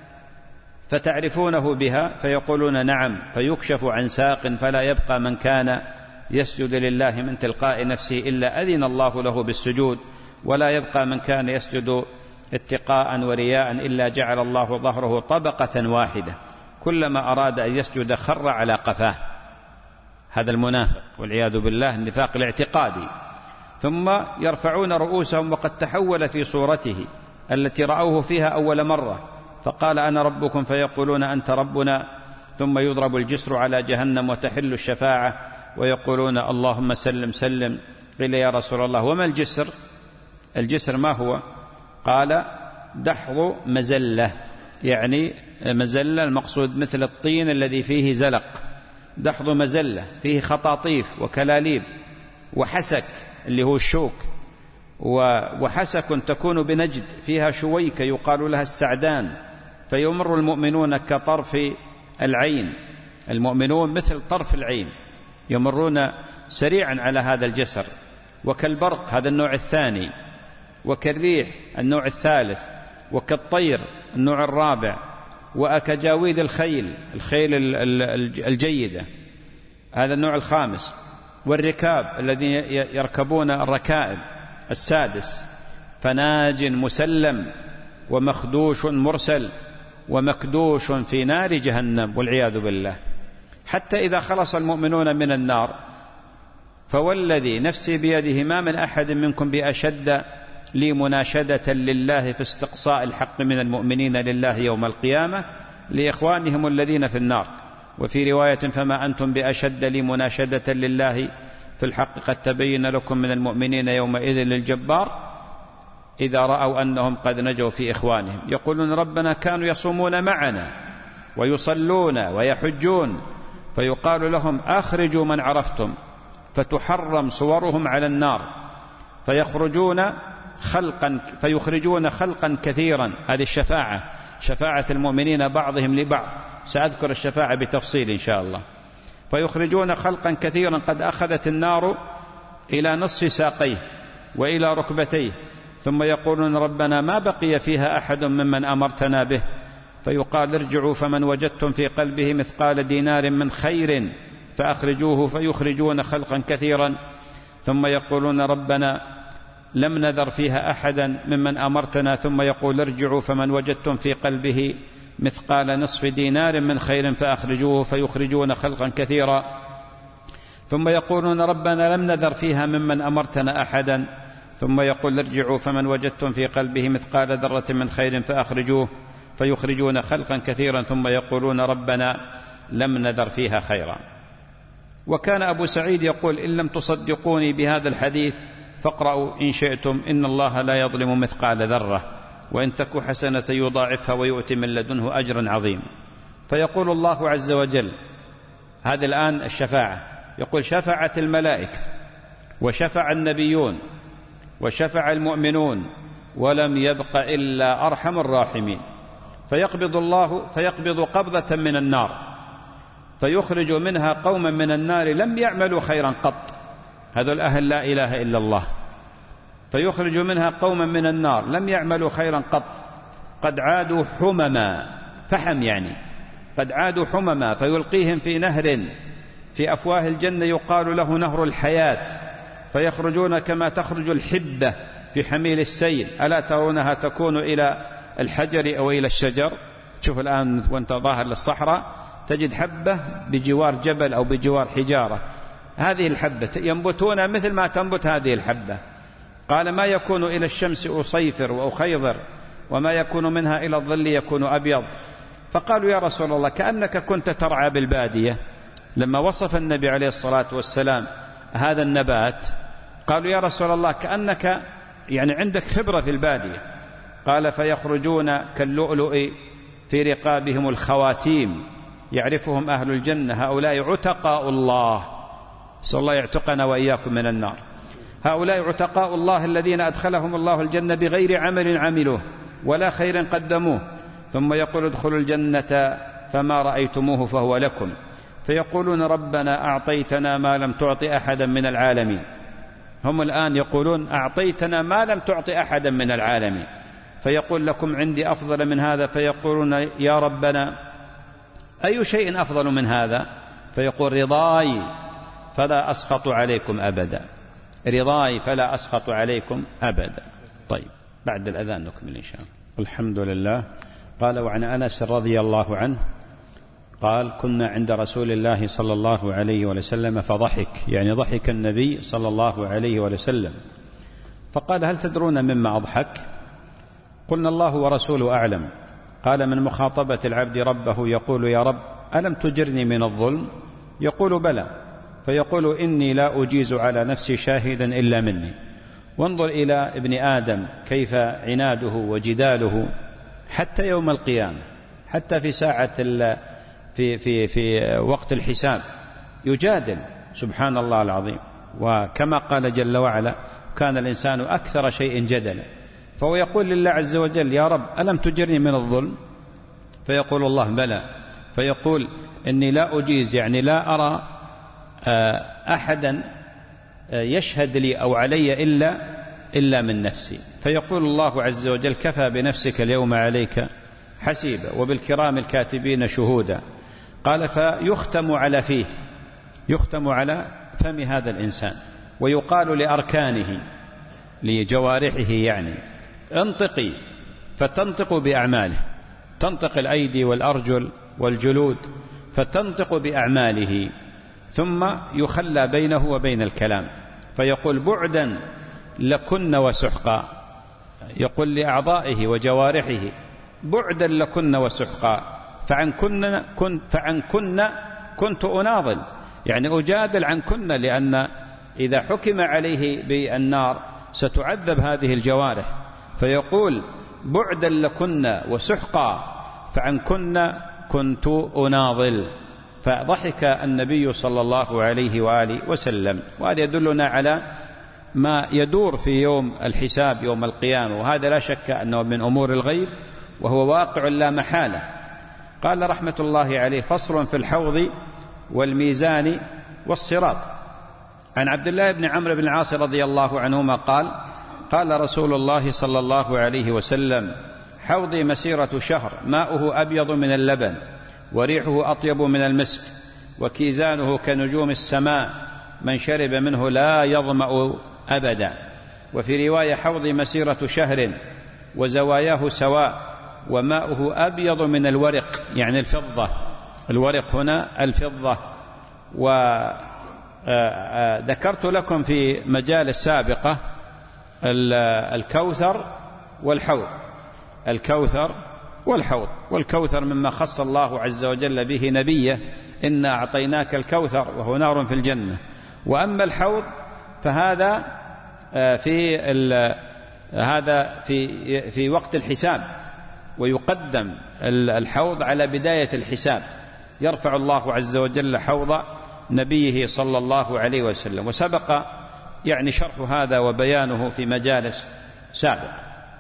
فتعرفونه بها؟ فيقولون نعم. فيكشف عن ساق فلا يبقى من كان يسجد لله من تلقاء نفسه إلا أذن الله له بالسجود، ولا يبقى من كان يسجد اتقاء ورياء إلا جعل الله ظهره طبقة واحدة، كلما أراد أن يسجد خر على قفاه. هذا المنافق والعياذ بالله، النفاق الاعتقادي. ثم يرفعون رؤوسهم وقد تحول في صورته التي رأوه فيها أول مرة، فقال أنا ربكم فيقولون أنت ربنا. ثم يضرب الجسر على جهنم وتحل الشفاعة ويقولون اللهم سلم سلم. قيل يا رسول الله وما الجسر؟ الجسر ما هو؟ قال دحض مزلة، يعني مزلة المقصود مثل الطين الذي فيه زلق، دحض مزلة فيه خطاطيف وكلاليب وحسك اللي هو الشوك، وحسك تكون بنجد فيها شويكة يقال لها السعدان. فيمر المؤمنون كطرف العين، المؤمنون مثل طرف العين يمرون سريعا على هذا الجسر. وكالبرق هذا النوع الثاني، وكالريح النوع الثالث، وكالطير النوع الرابع، وكجاويد الخيل، الخيل الجيدة هذا النوع الخامس، والركاب الذين يركبون الركائب السادس. فناج مسلم ومخدوش مرسل ومكدوش في نار جهنم والعياذ بالله. حتى إذا خلص المؤمنون من النار فوالذي نفسي بيده ما من أحد منكم بأشد لي مناشدة لله في استقصاء الحق من المؤمنين لله يوم القيامة لإخوانهم الذين في النار. وفي رواية فما أنتم بأشد لي مناشدة لله في الحق قد تبين لكم من المؤمنين يومئذ للجبار إذا رأوا أنهم قد نجوا في إخوانهم. يقولون ربنا كانوا يصومون معنا ويصلون ويحجون. فيقال لهم أخرجوا من عرفتم، فتحرم صورهم على النار، فيخرجون خلقا فيخرجون خلقا كثيرا. هذه الشفاعة، شفاعة المؤمنين بعضهم لبعض، سأذكر الشفاعة بتفصيل إن شاء الله. فيخرجون خلقا كثيرا قد أخذت النار إلى نصف ساقيه وإلى ركبتيه، ثم يقولون ربنا ما بقي فيها أحد ممن أمرتنا به، فيقال ارجعوا فمن وجدتم في قلبه مثقال دينار من خير فأخرجوه، فيخرجون خلقا كثيرا. ثم يقولون ربنا لم نذر فيها أحدا ممن أمرتنا، ثم يقول ارجعوا فمن وجدتم في قلبه مثقال نصف دينار من خير فأخرجوه، فيخرجون خلقا كثيرا. ثم يقولون ربنا لم نذر فيها ممن أمرتنا أحدا، ثم يقول ارجعوا فمن وجدتم في قلبه مثقال ذرة من خير فأخرجوه، فيخرجون خلقا كثيرا. ثم يقولون ربنا لم نذر فيها خيرا. وكان أبو سعيد يقول إن لم تصدقوني بهذا الحديث فاقرأوا إن شئتم إن الله لا يظلم مثقال ذرة وإن تك حسنة يضاعفها ويؤتي من لدنه أجرا عظيم. فيقول الله عز وجل، هذا الآن الشفاعة، يقول شفعت الملائكة وشفع النبيون وشفع المؤمنون ولم يبق إلا أرحم الراحمين. فيقبض الله فيقبض قبضة من النار فيخرج منها قوما من النار لم يعملوا خيرا قط، هذا الأهل لا إله إلا الله، فيخرج منها قوما من النار لم يعملوا خيرا قط قد عادوا حمما، فحم يعني قد عادوا حمما، فيلقيهم في نهر في أفواه الجنة يقال له نهر الحياة، فيخرجون كما تخرج الحبة في حميل السيل، ألا ترونها تكون إلى الحجر أو إلى الشجر. تشوف الآن وانت ظاهر للصحراء تجد حبة بجوار جبل أو بجوار حجارة، هذه الحبة ينبتون مثل ما تنبت هذه الحبة. قال ما يكون إلى الشمس أصيفر وأخيضر وما يكون منها إلى الظل يكون أبيض. فقالوا يا رسول الله كأنك كنت ترعى بالبادية. لما وصف النبي عليه الصلاة والسلام هذا النبات قالوا يا رسول الله كأنك يعني عندك خبرة في البادية. قال فيخرجون كاللؤلؤ في رقابهم الخواتيم يعرفهم أهل الجنة، هؤلاء عتقاء الله، صلى الله يعتقنا وإياكم من النار. هؤلاء عتقاء الله الذين أدخلهم الله الجنة بغير عمل عملوه ولا خير قدموه، ثم يقول ادخلوا الجنة فما رأيتموه فهو لكم، فيقولون ربنا أعطيتنا ما لم تعط أحدا من العالمين. هم الآن يقولون أعطيتنا ما لم تعط أحدا من العالمين، فيقول لكم عندي أفضل من هذا، فيقولون يا ربنا أي شيء أفضل من هذا؟ فيقول رضاي فلا أسخط عليكم أبدا، رضاي فلا أسخط عليكم أبدا. طيب بعد الأذان نكمل إن شاء الله. الحمد لله. قال وعن أنس رضي الله عنه قال كنا عند رسول الله صلى الله عليه وسلم فضحك، يعني ضحك النبي صلى الله عليه وسلم، فقال هل تدرون مما أضحك؟ قلنا الله ورسوله أعلم. قال من مخاطبة العبد ربه يقول يا رب ألم تجرني من الظلم؟ يقول بلى، فيقول إني لا أجيز على نفسي شاهدا إلا مني. وانظر إلى ابن آدم كيف عناده وجداله حتى يوم القيامة، حتى في ساعة في, في, في وقت الحساب يجادل، سبحان الله العظيم. وكما قال جل وعلا كان الإنسان أكثر شيء جدلا، فهو يقول لله عز وجل يا رب ألم تجرني من الظلم؟ فيقول الله بلى، فيقول إني لا أجيز، يعني لا أرى أحدا يشهد لي أو علي إلا إلا من نفسي. فيقول الله عز وجل كفى بنفسك اليوم عليك حسيبا وبالكرام الكاتبين شهودا. قال فيختم على فيه، يختم على فم هذا الإنسان، ويقال لأركانه لجوارحه يعني انطقي، فتنطق بأعماله، تنطق الأيدي والأرجل والجلود فتنطق بأعماله، ثم يخلى بينه وبين الكلام، فيقول بعدا لكن وسحقا، يقول لأعضائه وجوارحه بعدا لكن وسحقا، فعن كن كنت فعن كن كنت أناضل، يعني أجادل عن كن، لأن إذا حكم عليه بالنار ستعذب هذه الجوارح. فيقول بعدا لكن وسحقا فعن كن كنت أناضل. فضحك النبي صلى الله عليه وآله وسلم، وهذا يدلنا على ما يدور في يوم الحساب يوم القيامة، وهذا لا شك أنه من أمور الغيب وهو واقع لا محالة. قال رحمة الله عليه: فصل في الحوض والميزان والصراط. عن عبد الله بن عمرو بن العاص رضي الله عنهما قال: قال رسول الله صلى الله عليه وسلم: حوضي مسيرة شهر، ماؤه أبيض من اللبن، وريحه أطيب من المسك، وكيزانه كنجوم السماء، من شرب منه لا يظمأ أبدا. وفي رواية: حوضي مسيرة شهر، وزواياه سواء، وماؤه أبيض من الورق، يعني الفضة، الورق هنا الفضة. وذكرت لكم في مجالس سابقة الكوثر والحوض، الكوثر والحوض. والكوثر مما خص الله عز وجل به نبيه: إنا أعطيناك الكوثر وهو نار في الجنة. وأما الحوض فهذا في هذا في في وقت الحساب، ويقدم الحوض على بداية الحساب، يرفع الله عز وجل حوض نبيه صلى الله عليه وسلم. وسبق يعني شرح هذا وبيانه في مجالس سابقة.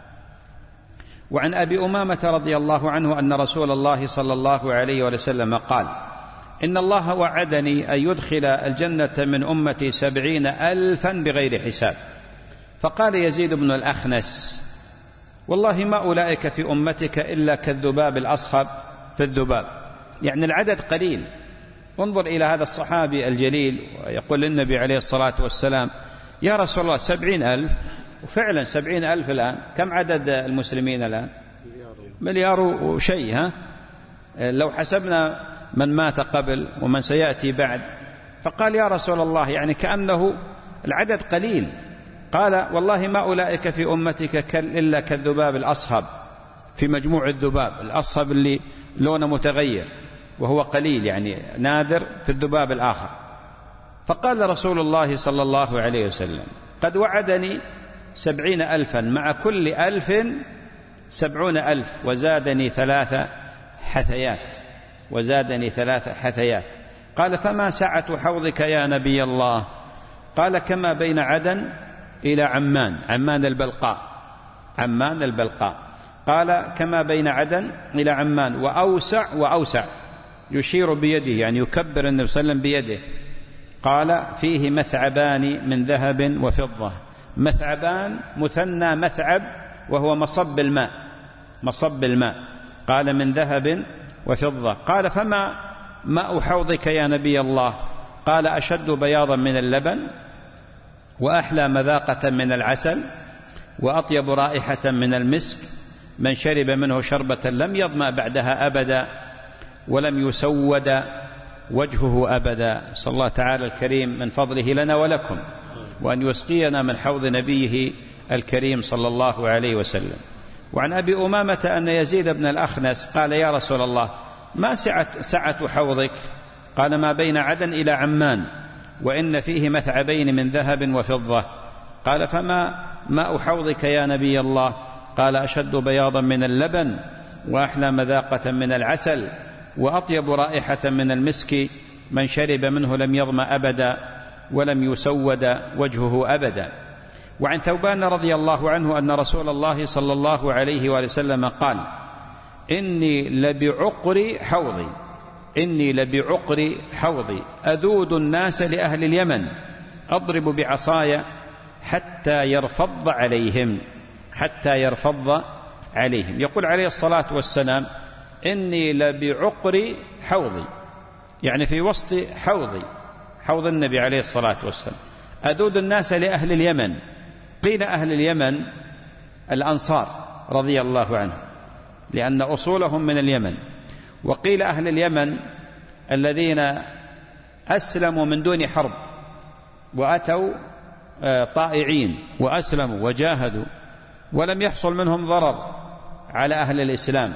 وعن أبي أمامة رضي الله عنه أن رسول الله صلى الله عليه وسلم قال: إن الله وعدني أن يدخل الجنة من أمتي سبعين ألفا بغير حساب. فقال يزيد بن الأخنس: والله ما أولئك في أمتك إلا كالذباب الأصخب في الذباب، يعني العدد قليل. انظر إلى هذا الصحابي الجليل، ويقول للنبي عليه الصلاة والسلام: يا رسول الله سبعين ألف. وفعلا سبعين ألف الآن كم عدد المسلمين الآن؟ مليار وشيء. ها لو حسبنا من مات قبل ومن سيأتي بعد. فقال: يا رسول الله يعني كأنه العدد قليل. قال: والله ما أولئك في أمتك إلا كالذباب الأصهب، في مجموع الذباب الأصهب اللي لونه متغير وهو قليل، يعني نادر في الذباب الآخر. فقال رسول الله صلى الله عليه وسلم: قد وعدني سبعين ألفا، مع كل ألف سبعون ألف، وزادني ثلاث حثيات، وزادني ثلاث حثيات. قال: فما سعة حوضك يا نبي الله؟ قال: كما بين عدن إلى عمان، عمان البلقاء، عمان البلقاء. قال: كما بين عدن إلى عمان، وأوسع وأوسع، يشير بيده، يعني يكبر النبي صلى الله عليه وسلم بيده. قال: فيه مثعبان من ذهب وفضة. مثعبان مثنى مثعب، وهو مصب الماء، مصب الماء. قال: من ذهب وفضة. قال: فما ماء حوضك يا نبي الله؟ قال: أشد بياضا من اللبن، وأحلى مذاقة من العسل، وأطيب رائحة من المسك، من شرب منه شربة لم يظمأ بعدها أبدا، ولم يسود وجهه أبدا. صلى الله تعالى الكريم من فضله لنا ولكم، وأن يسقينا من حوض نبيه الكريم صلى الله عليه وسلم. وعن أبي أمامة أن يزيد بن الأخنس قال: يا رسول الله ما سعة, سعة حوضك؟ قال: ما بين عدن إلى عمان، وإن فيه مثعبين من ذهب وفضة. قال: فما ماء حوضك يا نبي الله؟ قال: أشد بياضا من اللبن، وأحلى مذاقة من العسل، وأطيب رائحة من المسك، من شرب منه لم يظمأ أبدا، ولم يسود وجهه أبدا. وعن ثوبان رضي الله عنه أن رسول الله صلى الله عليه وسلم قال: إني لبعقر حوضي، إني لبعقر حوضي، أذود الناس لأهل اليمن، أضرب بعصاي حتى يرفض عليهم، حتى يرفض عليهم. يقول عليه الصلاة والسلام: إني لبعقر حوضي، يعني في وسط حوضي، حوض النبي عليه الصلاة والسلام. أذود الناس لأهل اليمن. قيل أهل اليمن الأنصار رضي الله عنهم، لأن أصولهم من اليمن. وقيل أهل اليمن الذين أسلموا من دون حرب، وأتوا طائعين وأسلموا وجاهدوا، ولم يحصل منهم ضرر على أهل الإسلام.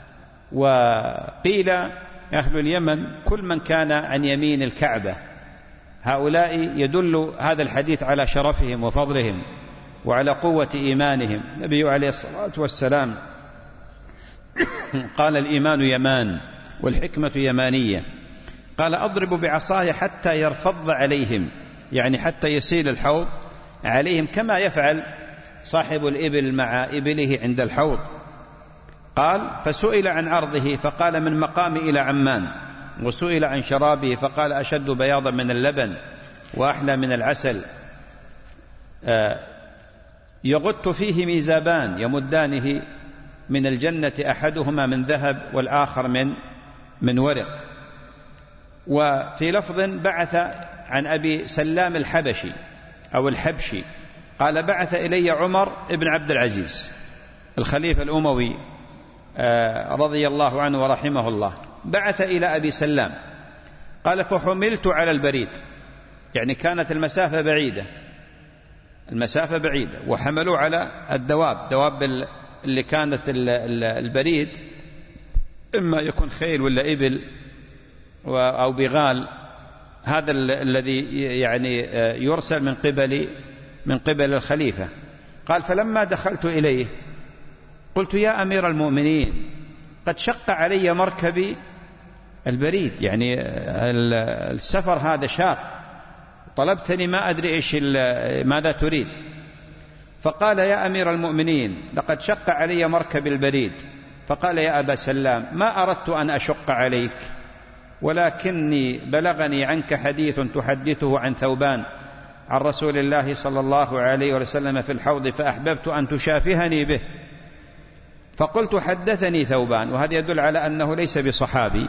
وقيل أهل اليمن كل من كان عن يمين الكعبة. هؤلاء يدل هذا الحديث على شرفهم وفضلهم وعلى قوة إيمانهم. النبي عليه الصلاة والسلام قال: الإيمان يمان، والحكمة يمانية. قال: أضرب بعصاي حتى يرفض عليهم، يعني حتى يسيل الحوض عليهم كما يفعل صاحب الإبل مع إبله عند الحوض. قال: فسئل عن عرضه فقال: من مقام إلى عمان. وسئل عن شرابه فقال: أشد بياضا من اللبن وأحلى من العسل، يغط فيه ميزابان يمدانه من الجنة، أحدهما من ذهب والآخر من من ورق. وفي لفظ بعث عن أبي سلام الحبشي أو الحبشي قال: بعث إلي عمر بن عبد العزيز الخليفة الأموي رضي الله عنه ورحمه الله، بعث إلى أبي سلام. قال: فحملت على البريد، يعني كانت المسافة بعيدة، المسافة بعيدة، وحملوا على الدواب، دواب اللي كانت البريد إما يكون خيل ولا إبل أو بغال، هذا الذي يعني يرسل من قبل من قبل الخليفة. قال: فلما دخلت إليه قلت: يا أمير المؤمنين، قد شق علي مركبي البريد، يعني السفر هذا شاق، طلبتني ما أدري إيش ماذا تريد. فقال: يا أمير المؤمنين، لقد شق علي مركب البريد. فقال: يا أبا سلام، ما أردت أن أشق عليك، ولكني بلغني عنك حديث تحدثه عن ثوبان عن رسول الله صلى الله عليه وسلم في الحوض، فأحببت أن تشافهني به. فقلت: حدثني ثوبان، وهذا يدل على أنه ليس بصحابي.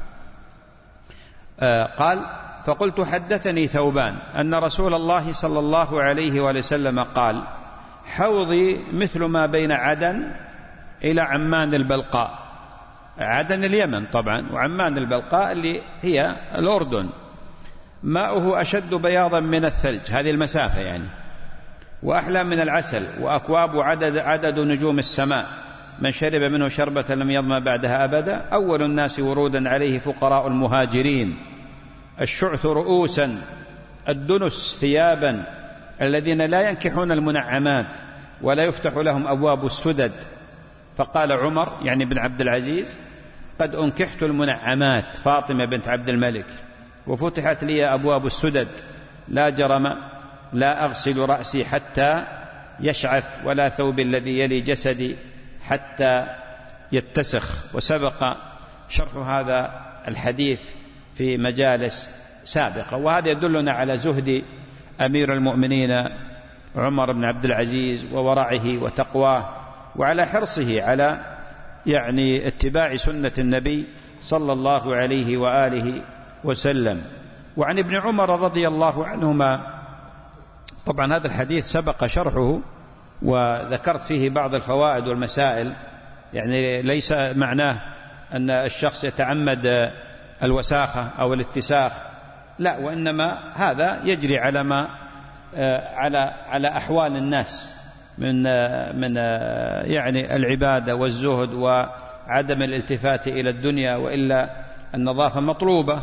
آه قال: فقلت: حدثني ثوبان أن رسول الله صلى الله عليه وسلم قال: حوضي مثل ما بين عدن إلى عمان البلقاء. عدن اليمن طبعا، وعمان البلقاء اللي هي الأردن. ماؤه أشد بياضا من الثلج، هذه المسافة يعني، وأحلى من العسل، وأكواب عدد, عدد نجوم السماء، من شرب منه شربة لم يظمأ بعدها أبدا. أول الناس ورودا عليه فقراء المهاجرين، الشعث رؤوسا، الدنس ثيابا، الذين لا ينكحون المنعمات ولا يفتح لهم أبواب السدد. فقال عمر يعني بن عبد العزيز: قد أنكحت المنعمات، فاطمة بنت عبد الملك، وفتحت لي أبواب السدد، لا جرم لا أغسل رأسي حتى يشعث، ولا ثوب الذي يلي جسدي حتى يتسخ. وسبق شرح هذا الحديث في مجالس سابقة، وهذا يدلنا على زهد أمير المؤمنين عمر بن عبد العزيز وورعه وتقواه، وعلى حرصه على يعني اتباع سنة النبي صلى الله عليه وآله وسلم. وعن ابن عمر رضي الله عنهما، طبعا هذا الحديث سبق شرحه وذكرت فيه بعض الفوائد والمسائل، يعني ليس معناه أن الشخص يتعمد الوساخة أو الاتساخ، لا، وإنما هذا يجري على ما على على أحوال الناس من من يعني العبادة والزهد وعدم الالتفات إلى الدنيا، وإلا النظافة مطلوبة،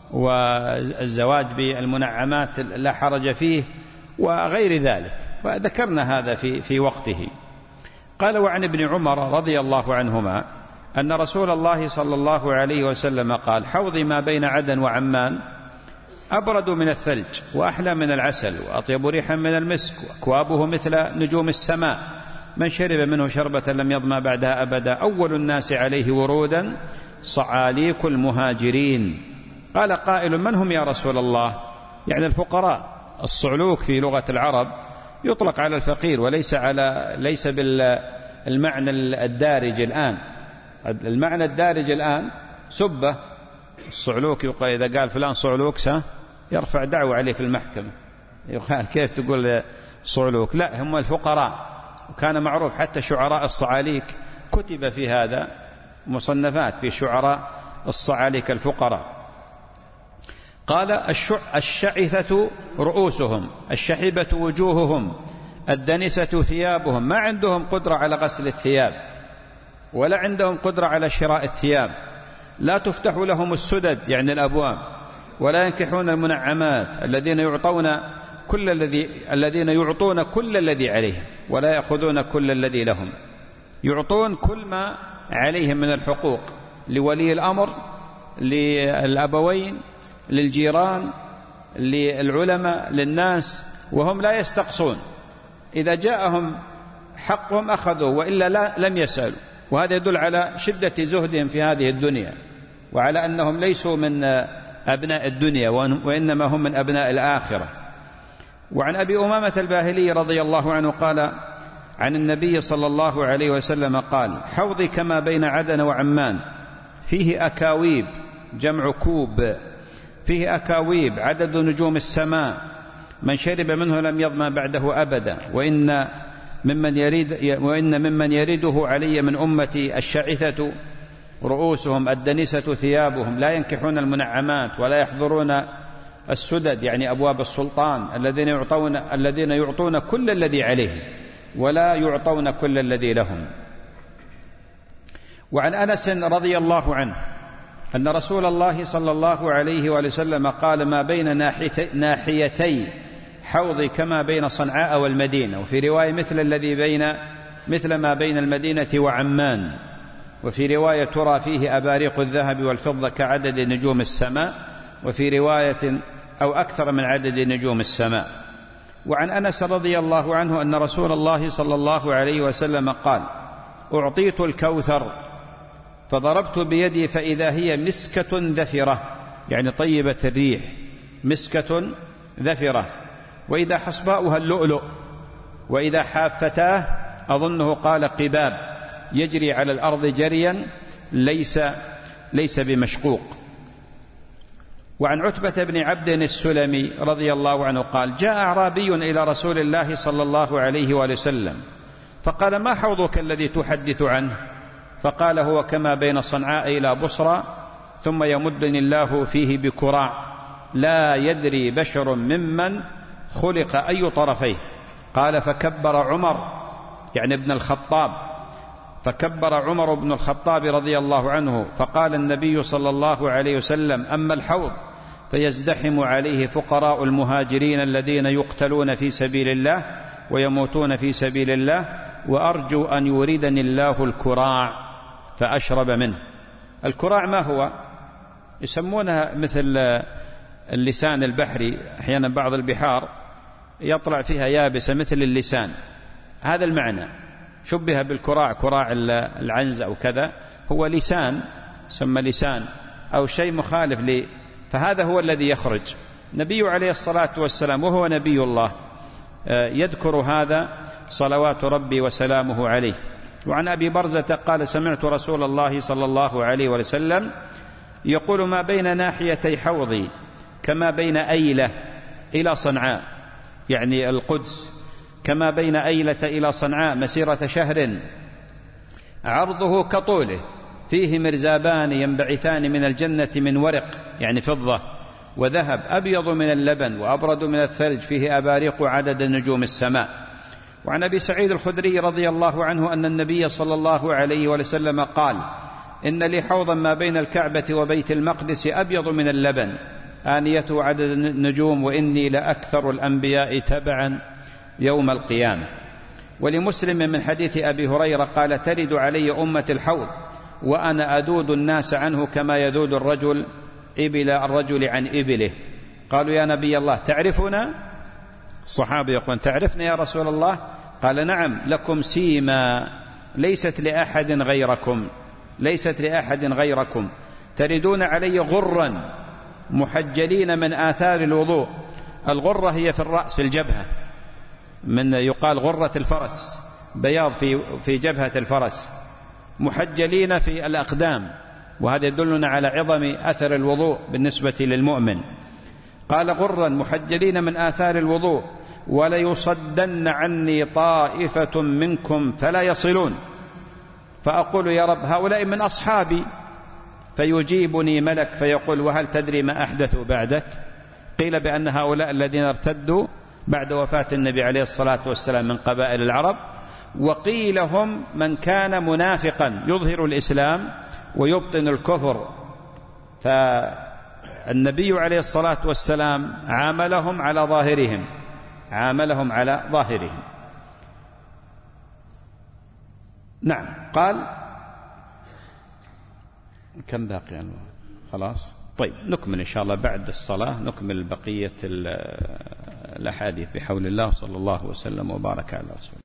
والزواج بالمنعمات لا حرج فيه، وغير ذلك، وذكرنا هذا في في وقته. قال: وعن ابن عمر رضي الله عنهما أن رسول الله صلى الله عليه وسلم قال: حوضي ما بين عدن وعمان أبرد من الثلج وأحلى من العسل وأطيب ريحا من المسك، وأكوابه مثل نجوم السماء، من شرب منه شربة لم يظمأ بعدها أبدا. أول الناس عليه ورودا صعاليك المهاجرين. قال قائل: من هم يا رسول الله؟ يعني الفقراء. الصعلوك في لغة العرب يطلق على الفقير، وليس على ليس بالمعنى الدارج الآن. المعنى الدارج الآن سبة الصعلوك، يقال إذا قال فلان صعلوك يرفع دعوة عليه في المحكمة، يقال كيف تقول صعلوك؟ لا، هم الفقراء. وكان معروف حتى شعراء الصعاليك كتب في هذا مصنفات في شعراء الصعاليك الفقراء. قال: الشعثة رؤوسهم، الشحبة وجوههم، الدنسة ثيابهم، ما عندهم قدرة على غسل الثياب ولا عندهم قدرة على شراء الثياب، لا تفتح لهم السدد يعني الأبواب، ولا ينكحون المنعمات، الذين يعطون كل الذي الذين يعطون كل الذي عليهم ولا يأخذون كل الذي لهم، يعطون كل ما عليهم من الحقوق لولي الأمر، للأبوين، للجيران، للعلماء، للناس، وهم لا يستقصون، إذا جاءهم حقهم أخذوه وإلا لا لم يسألوا. وهذا يدل على شدة زهدهم في هذه الدنيا، وعلى أنهم ليسوا من أبناء الدنيا وإنما هم من أبناء الآخرة. وعن أبي أمامة الباهلي رضي الله عنه قال عن النبي صلى الله عليه وسلم قال: حوضي كما بين عدن وعمان، فيه أكاويب، جمع كوب، فيه أكاويب عدد نجوم السماء، من شرب منه لم يظمأ بعده أبدا، وإن ممن يريد وإن ممن يرده علي من أمتي الشعثة رؤوسهم الدنسة ثيابهم، لا ينكحون المنعمات ولا يحضرون السدد، يعني أبواب السلطان، الذين يعطون الذين يعطون كل الذي عليه ولا يعطون كل الذي لهم. وعن أنس رضي الله عنه أن رسول الله صلى الله عليه وسلم قال: ما بين ناحيتي حوضي كما بين صنعاء والمدينة، وفي رواية مثل الذي بين مثل ما بين المدينة وعمان، وفي رواية ترى فيه أباريق الذهب والفضة كعدد نجوم السماء، وفي رواية أو أكثر من عدد نجوم السماء. وعن أنس رضي الله عنه أن رسول الله صلى الله عليه وسلم قال: أعطيت الكوثر فضربت بيدي فإذا هي مسكة ذفرة، يعني طيبة الريح، مسكة ذفرة، وإذا حصباؤها اللؤلؤ، وإذا حافتاه أظنه قال قباب، يجري على الأرض جريا ليس ليس بمشقوق. وعن عتبة بن عبد السلمي رضي الله عنه قال: جاء أعرابي إلى رسول الله صلى الله عليه وآله وسلم فقال: ما حوضك الذي تحدث عنه؟ فقال: هو كما بين صنعاء إلى بصرى، ثم يمدني الله فيه بكراع، لا يدري بشر ممن خلق أي طرفيه. قال: فكبر عمر، يعني ابن الخطاب، فكبر عمر بن الخطاب رضي الله عنه، فقال النبي صلى الله عليه وسلم: أما الحوض فيزدحم عليه فقراء المهاجرين الذين يقتلون في سبيل الله ويموتون في سبيل الله، وأرجو أن يوردني الله الكراع فأشرب منه. الكراع ما هو؟ يسمونها مثل اللسان البحري، أحيانا بعض البحار يطلع فيها يابسة مثل اللسان، هذا المعنى، شبه بالكراع، كراع العنز أو كذا، هو لسان، سمى لسان أو شيء مخالف لي، فهذا هو الذي يخرج. نبي عليه الصلاة والسلام وهو نبي الله يذكر هذا صلوات ربي وسلامه عليه. وعن أبي برزة قال: سمعت رسول الله صلى الله عليه وسلم يقول: ما بين ناحيتي حوضي كما بين أيلة إلى صنعاء، يعني القدس، كما بين أيلة إلى صنعاء مسيرة شهر، عرضه كطوله، فيه مرزابان ينبعثان من الجنة من ورق، يعني فضة وذهب، أبيض من اللبن وأبرد من الثلج، فيه أباريق عدد نجوم السماء. وعن أبي سعيد الخدري رضي الله عنه أن النبي صلى الله عليه وسلم قال: إن لي حوضا ما بين الكعبة وبيت المقدس أبيض من اللبن، آنيته عدد النجوم، وإني لأكثر الأنبياء تبعا يوم القيامة. ولمسلم من حديث أبي هريرة قال: ترد علي أمة الحوض وأنا أدود الناس عنه كما يدود الرجل إبل الرجل عن إبله. قالوا: يا نبي الله تعرفنا؟ الصحابة يقولون: تعرفنا يا رسول الله؟ قال: نعم، لكم سيما ليست لأحد غيركم، ليست لأحد غيركم، تردون علي غرا محجلين من آثار الوضوء. الغرة هي في الرأس، في الجبهة، من يقال غرة الفرس، بياض في في جبهة الفرس، محجلين في الأقدام، وهذا يدلنا على عظم أثر الوضوء بالنسبة للمؤمن. قال: غرا محجلين من آثار الوضوء، وليصدن عني طائفة منكم فلا يصلون، فأقول: يا رب هؤلاء من أصحابي، فيجيبني ملك فيقول: وهل تدري ما أحدثوا بعدك؟ قيل بأن هؤلاء الذين ارتدوا بعد وفاة النبي عليه الصلاة والسلام من قبائل العرب، وقيل هم من كان منافقا يظهر الإسلام ويبطن الكفر، فالنبي عليه الصلاة والسلام عاملهم على ظاهرهم، عاملهم على ظاهرهم. نعم. قال: كم باقي يعني؟ خلاص. طيب نكمل إن شاء الله بعد الصلاة، نكمل بقية الأحاديث بحول الله. صلى الله وسلم وبارك على رسوله.